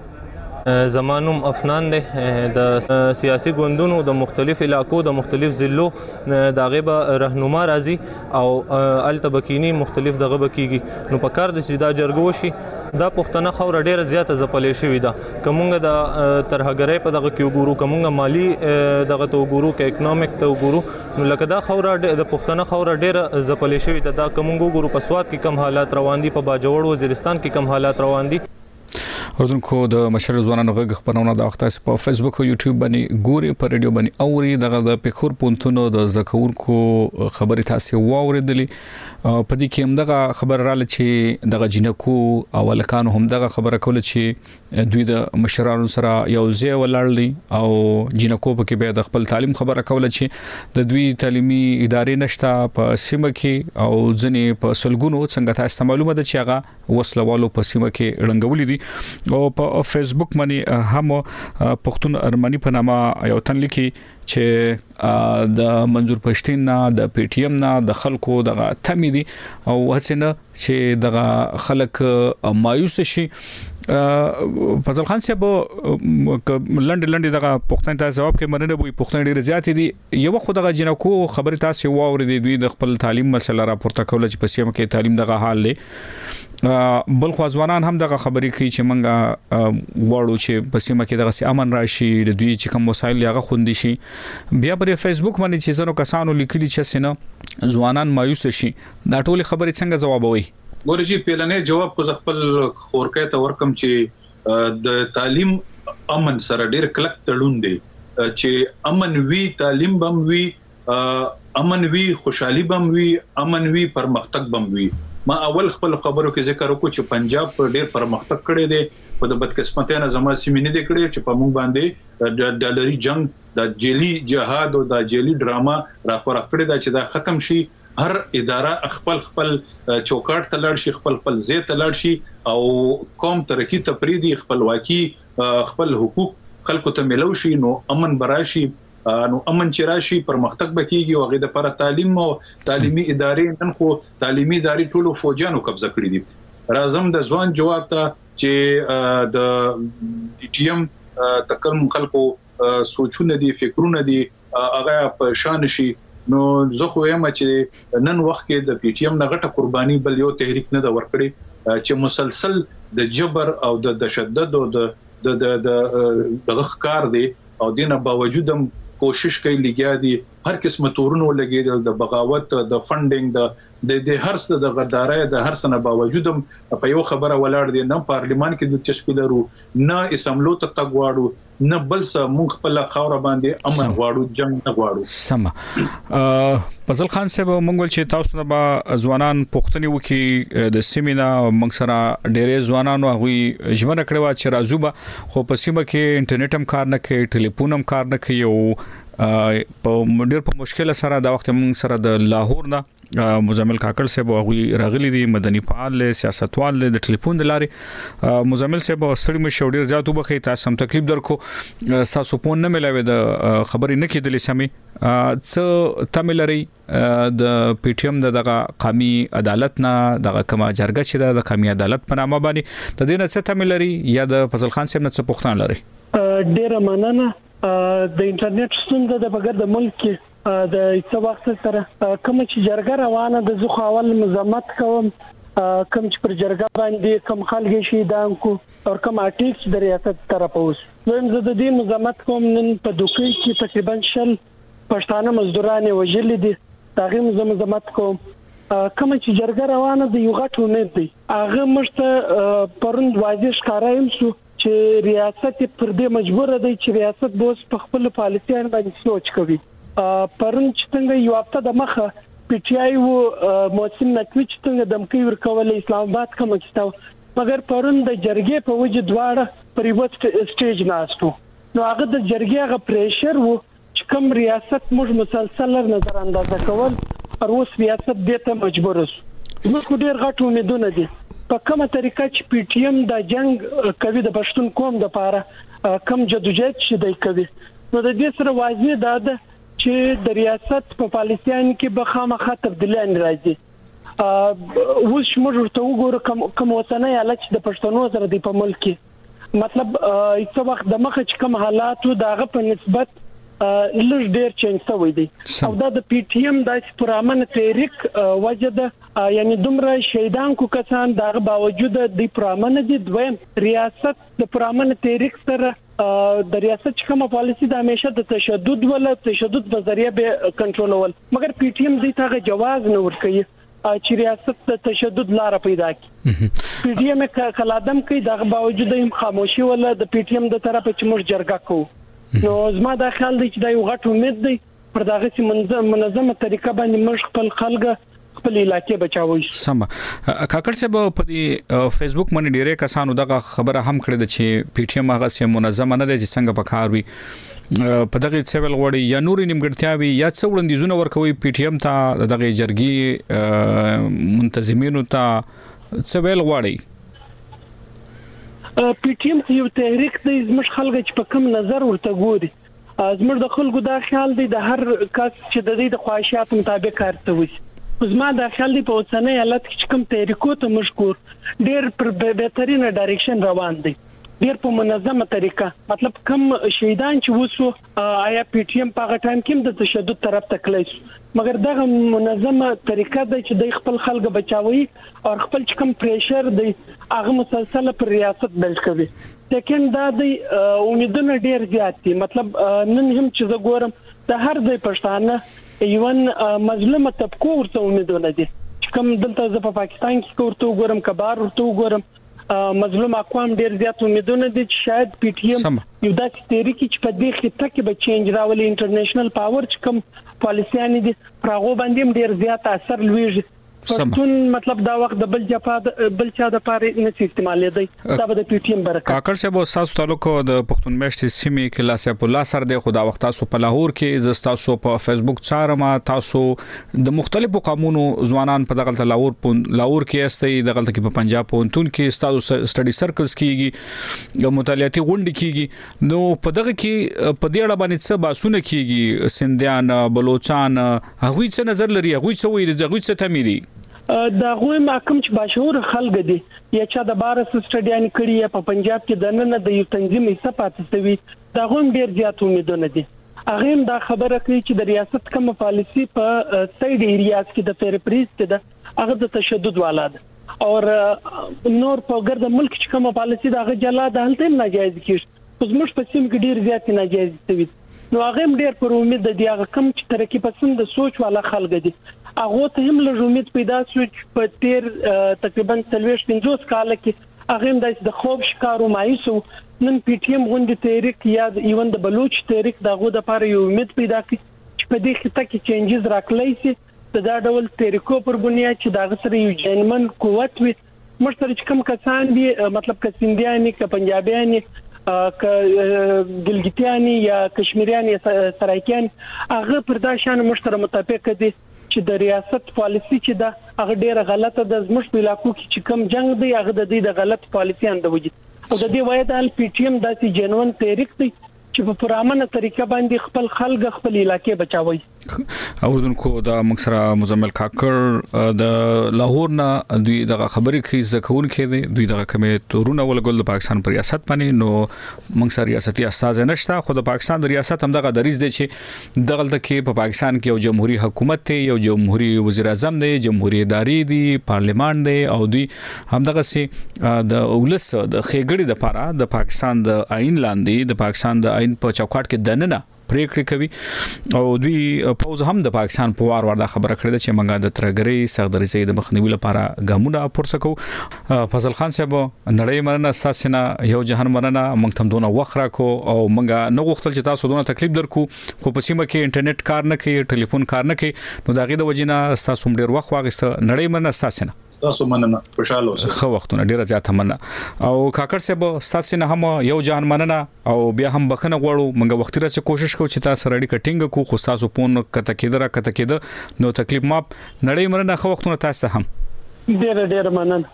T: زمانوم افنان ده د سیاسي ګوندونو د مختلف علاقو د مختلف ضلعو د غیبه راهنما راځي او التبکینی مختلف دغه بکیږي نو په کار د چې دا جرګه وشي دا پښتنه خور ډیره زیاته زپلې شوې ده کومګه د ترهګرۍ په دغه کې وګورو کومګه مالی دغه تو وګورو کې اکونومیک ته وګورو نو لکه دا خور د پښتنه خور ډیره زپلې شوې ده دا کومګه وګورو په سواد کې کم حالات روان دي په باجوړ وزیرستان کې کم حالات روان دي.
F: اردوونکو د مشر ځوانانو غږ خبرونه د وخت په فیسبوک او یوټیوب باندې ګوري په ریډیو باندې اوري دغه د پیښور پونتونو د ذکرونکو خبري تاسو واوریدلې په دې کې هم دغه خبر رااله چې دغه جنکو اولکان هم دغه خبره کوله چې دوی د مشرانو سره یو ځای ولاړل او جنکو په کې به د خپل تعلیم خبره کوله چې د دوی تعلیمي ادارې نشته په سیمه کې او ځنې په سلګونو څنګه تاسو معلومه ده چې هغه وسلوالو په سیمه کې رنګولې دي او په فیسبوک باندې هم پښتون ارمنی په نامه یو تن لیکي چې د منظور پښتين نه د پی ټی ایم نه د خلکو دغه تمی دي او هڅه چې دغه خلک مایوس شي. فضل خان صاحب لنډ دغه پښتون ته جواب کې مننه وي پښتون ډیر زیات دي یو خو دغه جنکو خبره تاسو واورې دوی د خپل تعلیم مسله راپورته کوله چې په سیمه کې تعلیم دغه حال لې بل خو ځوانان هم دغه خبرې کوي چې منګه وړو چې په سیمه کې دغه امن راشي د دوی چې کوم وسایل هغه خوندي شي بیا پر فیسبوک باندې چې زنو کسانو لیکلي چې سينه ځوانان مایوس شي دا ټول خبرې څنګه جوابوي.
K: ګورجی پیلنې جواب خو خپل خورکې ته ورکم چې د تعلیم امن سره ډیر کلک تړون دی چې امن وی تعلیم بم وی امن وی خوشحالي بم وی امن وی پرمختګ بم وی ما اول خپل خبرو کې ذکر وکړ چې پنجاب پر ډېر پرمختګ کړی دی په د بدقسمتۍ نه زما سیمې نه دی کړی چې په موږ باندې د ډالري جنگ د جیلی جهاد او د جیلی ډراما راپور کړی دا چې دا ختم شي هر اداره خپل چوکاټ ته لاړ شي خپل ځای ته لاړ شي او قوم ترقی تفریدي خپلواکي خپل حقوق خلکو ته ملو شي نو امن براشي نو امن چې راشي پرمختګ بکیږي او غي د پر تعلیم او تعلیمي ادارې نن خو تعلیمي ادارې ټولو فوجانو قبضه کړې دي راځم د ځوان جواب ته چې د ټي ایم تکلم خلکو سوچونه دي فکرونه دي هغه په شان شي نو زه خو یم چې نن وخت کې د پی ټی ایم نه غټه قرباني بل یو تحریک نه دا ورکړي چې مسلسل د جبر او د تشدد او د غخکار دي او دینه باوجود هم کوشش کوي لګیا دي هر قسمه تورونو لګیدل د بغاوت د فندینګ د هر څه د غدارۍ د هر څه نه باوجود په یو خبره ولاړ دي نه پارلیمان کې د چشپی لرو نه اسمبلو ته تګواړو نه بل څه مونږ خپل خاور باندې امن غواړو جنگ نه غواړو
F: سم فضل خان صاحب مونږ ول چې تاسو نه با ځوانان پښتني وکي د سیمینا مونږ سره ډېرې ځوانانو هغه ژمنه کړې و چې راځو به خو په سیمه کې انټرنیټ هم کار نه کوي ټلیفون هم کار نه کوي او په ډېر په مشکل سره دا وخت مونږ سره د لاهور نه مزمل کاکړ صاحب هغه راغلي دي مدني فعال سیاستوال د ټلیفون د لارې مزمل صاحب سړی مې شوډیر زیات وبخي تاسو هم تکلیف درکو تاسو په نه ملاوي د خبرې نه کېدلې سمې څه تملري د پی ټی ایم دغه قومي عدالت نه دغه کما جرګه چې د قومي عدالت په نامه باندې د دې نه څه تملري یا د فضل خان صاحب نه څه پوښتنه لري
U: ډیره مننه د انټرنیټ ستونزه د بغیر د ملک کې د څه وخت سره کوم چې جرګه روانه د زخ اول مزمت کوم کوم چې پر جرګه باندې کوم خلک شي دانکو او کوم اټیکس د ریاست طرف اوس ویم زه د دې مزمت کوم نن په دوکې کې تقریبا شل پښتانه مزدوران وژل دي داغه مزمت کوم کوم چې جرګه روانه د یو غټ امید دی هغه مشته پروند واضح ښکارایم شو چې ریاست پر دې مجبور دی چې ریاست بوس په خپل پالیسیان باندې سوچ کوي پرون چې څنګه یو هفته د مخه پی ټی آی او موسم نکوي چې څنګه دمکې ورکول اسلام آباد کوم کیستو مګر پرون د جرګې په وجه دواړه پر یو سټیج ناستو نو هغه د جرګې هغه پریشر وو چې کوم ریاست موږ مسلسل نظر اندازه کول او اوس ریاست دې ته مجبور اوس موږ ډېر غټ امیدونه دي په کومه طریقه چې پی ټی ایم د جنگ کوي د پښتون قوم د لپاره کم جدوجہد شي کوي نو د دې سره واضح ده چې د ریاست په پالیسیان کې به خامخا تبدیلان راځي اوس موږ ورته وګورو کوم وطني حالت د پښتنو سره دی په ملک کې مطلب هیڅ وخت د مخه چې کوم حالات دغه په نسبت لږ ډیر چینج شوی دی او دا د پی ټی ایم د پرامن تحریک وجه یعنی دومره شهیدان کو کسان دغه باوجود د پرامن دي دویم ریاست د پرامن تحریک سره د ریاست کومه پالیسی د همیشه د تشدد په ذریعہ به کنټرولول مګر پی ټی ایم دې ته جواز نه ورکوي چې ریاست د تشدد لار پیدا کړي پی ټی ایم کلادم کوي دغه باوجود هم خاموشي ولا د پی ټی ایم د طرفه چې موږ جرګه کوو نو زما د خیال دی چې دا یو غټ امید دی پر دغه چې منظمه طریقه باندې موږ خپل خلک خپل علاقې بچاوي
F: سم کاکړ صاحب په دې فیسبوک باندې ډیره کسانو دغه خبره هم کړې ده چې پی ټی ایم هغه سم منظمه نه دي چې څنګه په کار وي په دغه سیول غوړي یا نور نیمګړتیاوي یا څو وړاندیزونه ورکوي پی ټی ایم ته دغه جرګي منتظمینو ته څه ویل غوړي
U: پی ټی ایم یو تحریک دی زموږ خلک چې په کوم نظر ورته ګوري زموږ د خلکو دا خیال دی د هر کس چې د دې د خواهشات مطابق کار کوي زما د خیال دی په اوسنۍ حالت کې کوم تحریکو ته مشکور ډېر پر بهترینه ډایرکشن روان دی ډېر په منظمه طریقه مطلب کم شهیدان چې وسو آیا پی ټی ایم په ټایم کې د تشدد طرف ته کړی مګر دغه منظمه طریقه د چې د خپل خلک بچاوي او خپل کم پریشر دی هغه مسلسل پر ریاست بل کوي لیکن دا د امیدونه ډېر زیات دي مطلب نن هم چې زه ګورم د هر ځای پښتانه ایون مظلومه طبقه ورته امیدونه دي چې کوم دلته زه په پاکستان کې ورته وګورم کبار ورته وګورم مظلوم اقوام ډیر زیات امیدونه دي چې شاید پی ټی ایم یو داسې تحریک چې په دې خطه کې به چینج راولي انټرنیشنل پاور چې کوم پالیسيان دي پراغو باندې ډیر زیات اثر لويږي پښتون مطلب دا وخت د بل چا د پاره نه استعمال دی دا به د پی ټی ایم برکت
F: کاکړ صاحب تاسو تعلق د پښتون میشتې سیمې کې لاسه په لاس سره د خدا وخت تاسو په لاهور کې تاسو په فیسبوک چارما تاسو د مختلفو قومونو ځوانان په دغه لاهور کې استي دغه کې په پنجاب پونتون کې تاسو سټډي سرکلز کیږي مطالعاتي غونډې کیږي نو په دغه کې په دې اړه باندې څه باسونه کیږي سندیان بلوچستان هغوی څه نظر لري هغوی څه وایي هغوی څه تمیري
U: دا غوي محکم چې باشعور خلک دي یا چې د بارس سټډیان کړي په پنجاب کې د نن د یو تنظیم حصہ پاتې شوی دا غوم ډیر زیات امیدونه دي هغه دا خبره کوي چې د ریاست کوم پالیسی په سایډ ایریاز کې د پیرپریز کې د هغه د تشدد والاد او نور په ګرد ملک چې کوم پالیسی دا غجلا د هلته ناجایز کیږي اوس موږ په سیم کې ډیر زیات ناجایز شوی نو هغه ډیر پر امید د هغه کم چې ترقی پسند سوچ والا خلک دي هغه ته هم له امید پیدا شو په تیر تقریبا 45 کال کې هغه د خوب شکارو مایوسو نن پی ټی ایم غونډه تحریک یا ایون د بلوچ تحریک دغه د لپاره یو امید پیدا کړي چې په دې خطه کې چینجز راکړی شي دا ډول تحریکو پر بنیاد چې دغه سره یو جنمن قوت وي مشترک کم کسان دي مطلب کسندیانی ک پنجابیانی ک ګلګتیانی یا کشمیریانی سرایکیان هغه پر دا شان مشترک متفق دي چې د ریاست پالیسی چې دا هغه ډیره غلطه د زموږ په علاقو کې چې کم جنگ دی هغه د دې د غلط پالیسي اند وجود او د دې وایي د پی ټی ایم داسې جنون تحریک دی چې په پرامنه طریقه باندې خپل خلک خپل علاقې بچاوي
F: اوردونکو دا مکسره مزمل کاکړ د لاهور نه دوی دغه خبرې کوي ځکهون کې دي دوی دغه کمې تورونه ولګول د پاکستان پر ریاست باندې نو مکسره ریاستي استاد نشته خو د پاکستان د ریاست هم دغه دریز دی چې دغه کې په پاکستان کې یو جمهوریت حکومت دی یو جمهوریت وزیر اعظم دی جمهوریت ادارې دی پارلیمان دی او دوی هم دغه سي د اولس د خېګړې د لپاره د پاکستان د آئین لاندې د پاکستان د آئین په چوکاټ کې دننه پریکړې کوي او دوی پوز هم د پاکستان په وار دا خبره کړې ده چې منګه د ترګری سغدري د مخنیوي لپاره ګامونه پورته کو فضل خان صاحب نړۍ مرنه اساسنه یو جهان مرنه موږ تم دونه وخره کو او منګه نو غوښتل چې تاسو دونه تکلیف درکو خو په سیمه کې انټرنیټ کار نه کوي ټلیفون کار نه کوي نو داغه د وجنه تاسو ډیر وخت واغسته نړۍ مرنه اساسنه
K: تاسو مننه خوشاله اوسئ
F: خو وختونه ډیره زیاته مننه او کاکړ صاحب تاسو نه هم یو جهان مننه او بیا هم بخنه غواړو منګه وخت راځي کوشش کوو چې تاسو رړی کټینګ کو خو تاسو پون کته کېده نو تکلیف ماپ نړۍ مرنه خو وختونه تاسو هم
U: ډیر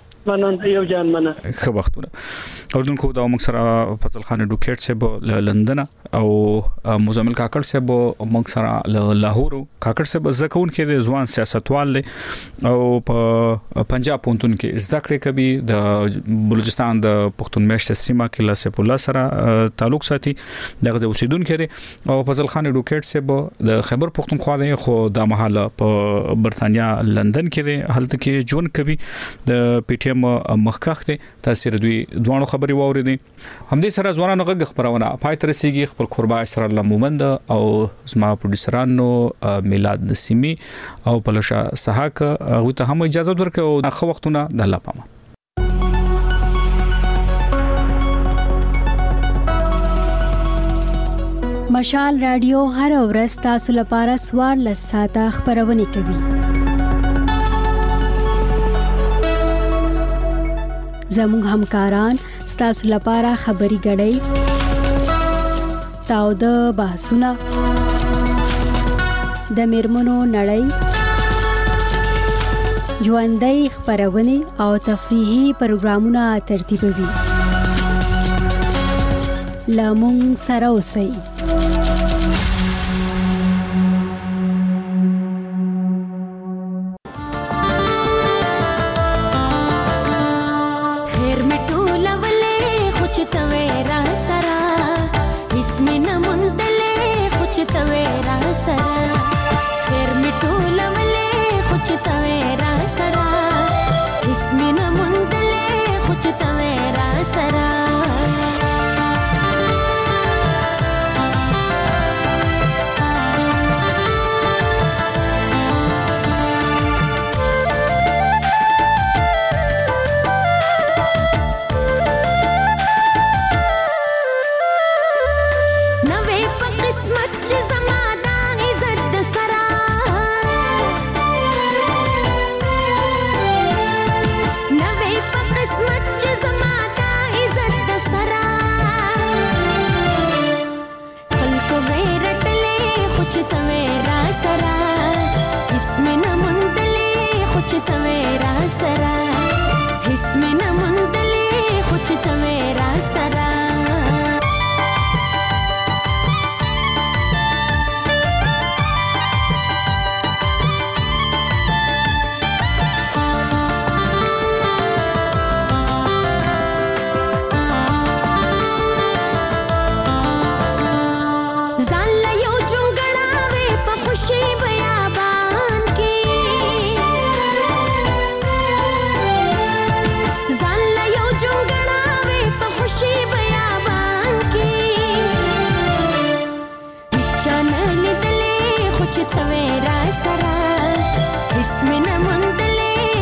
U: مننه یو جهان مننه
F: خو وختونه اوردونکو دا موږ سره فضل خان ډوکټ صاحب لندن او مزمل کاکړ صاحب موږ سره لاهور کاکړ صاحب ځکهون کې د ځوان سیاستوال او په پنجاب پونتون کې زده کړې کوي د بلوچستان د پښتون میشت سیمه کې لاسه په لاس سره تعلق ساتي دغه د اوسیدونکو کې او فضل خان ډوکټ صاحب د خیبر پښتونخوا دی خو د محله په برتانیا لندن کې دی هلته کې جون کوي د پی ټی ایم مخکخ دی تاثیر دوی دوه خبري واوریدي همدې سره ځوانانو غږ خبرونه پای تر رسیدي خپل قربا اسر الله مومند او زما پروډوسرانو میلاد نسیمی او پلوشا سحاق هغه ته هم اجازه ورکړو خو وختونه د الله پامان
C: مشال رادیو هر ورځ تاسو لپاره سوار لساته خبرونه کوي زموږ همکاران ستاسو لپاره خبري غړي تاو د بحثونه د میرمنو نړۍ ژوندۍ خبرونه او تفریحي پروګرامونه ترتیبوي لامون سره اوسئ
B: چې توې را سره هیڅ مې نه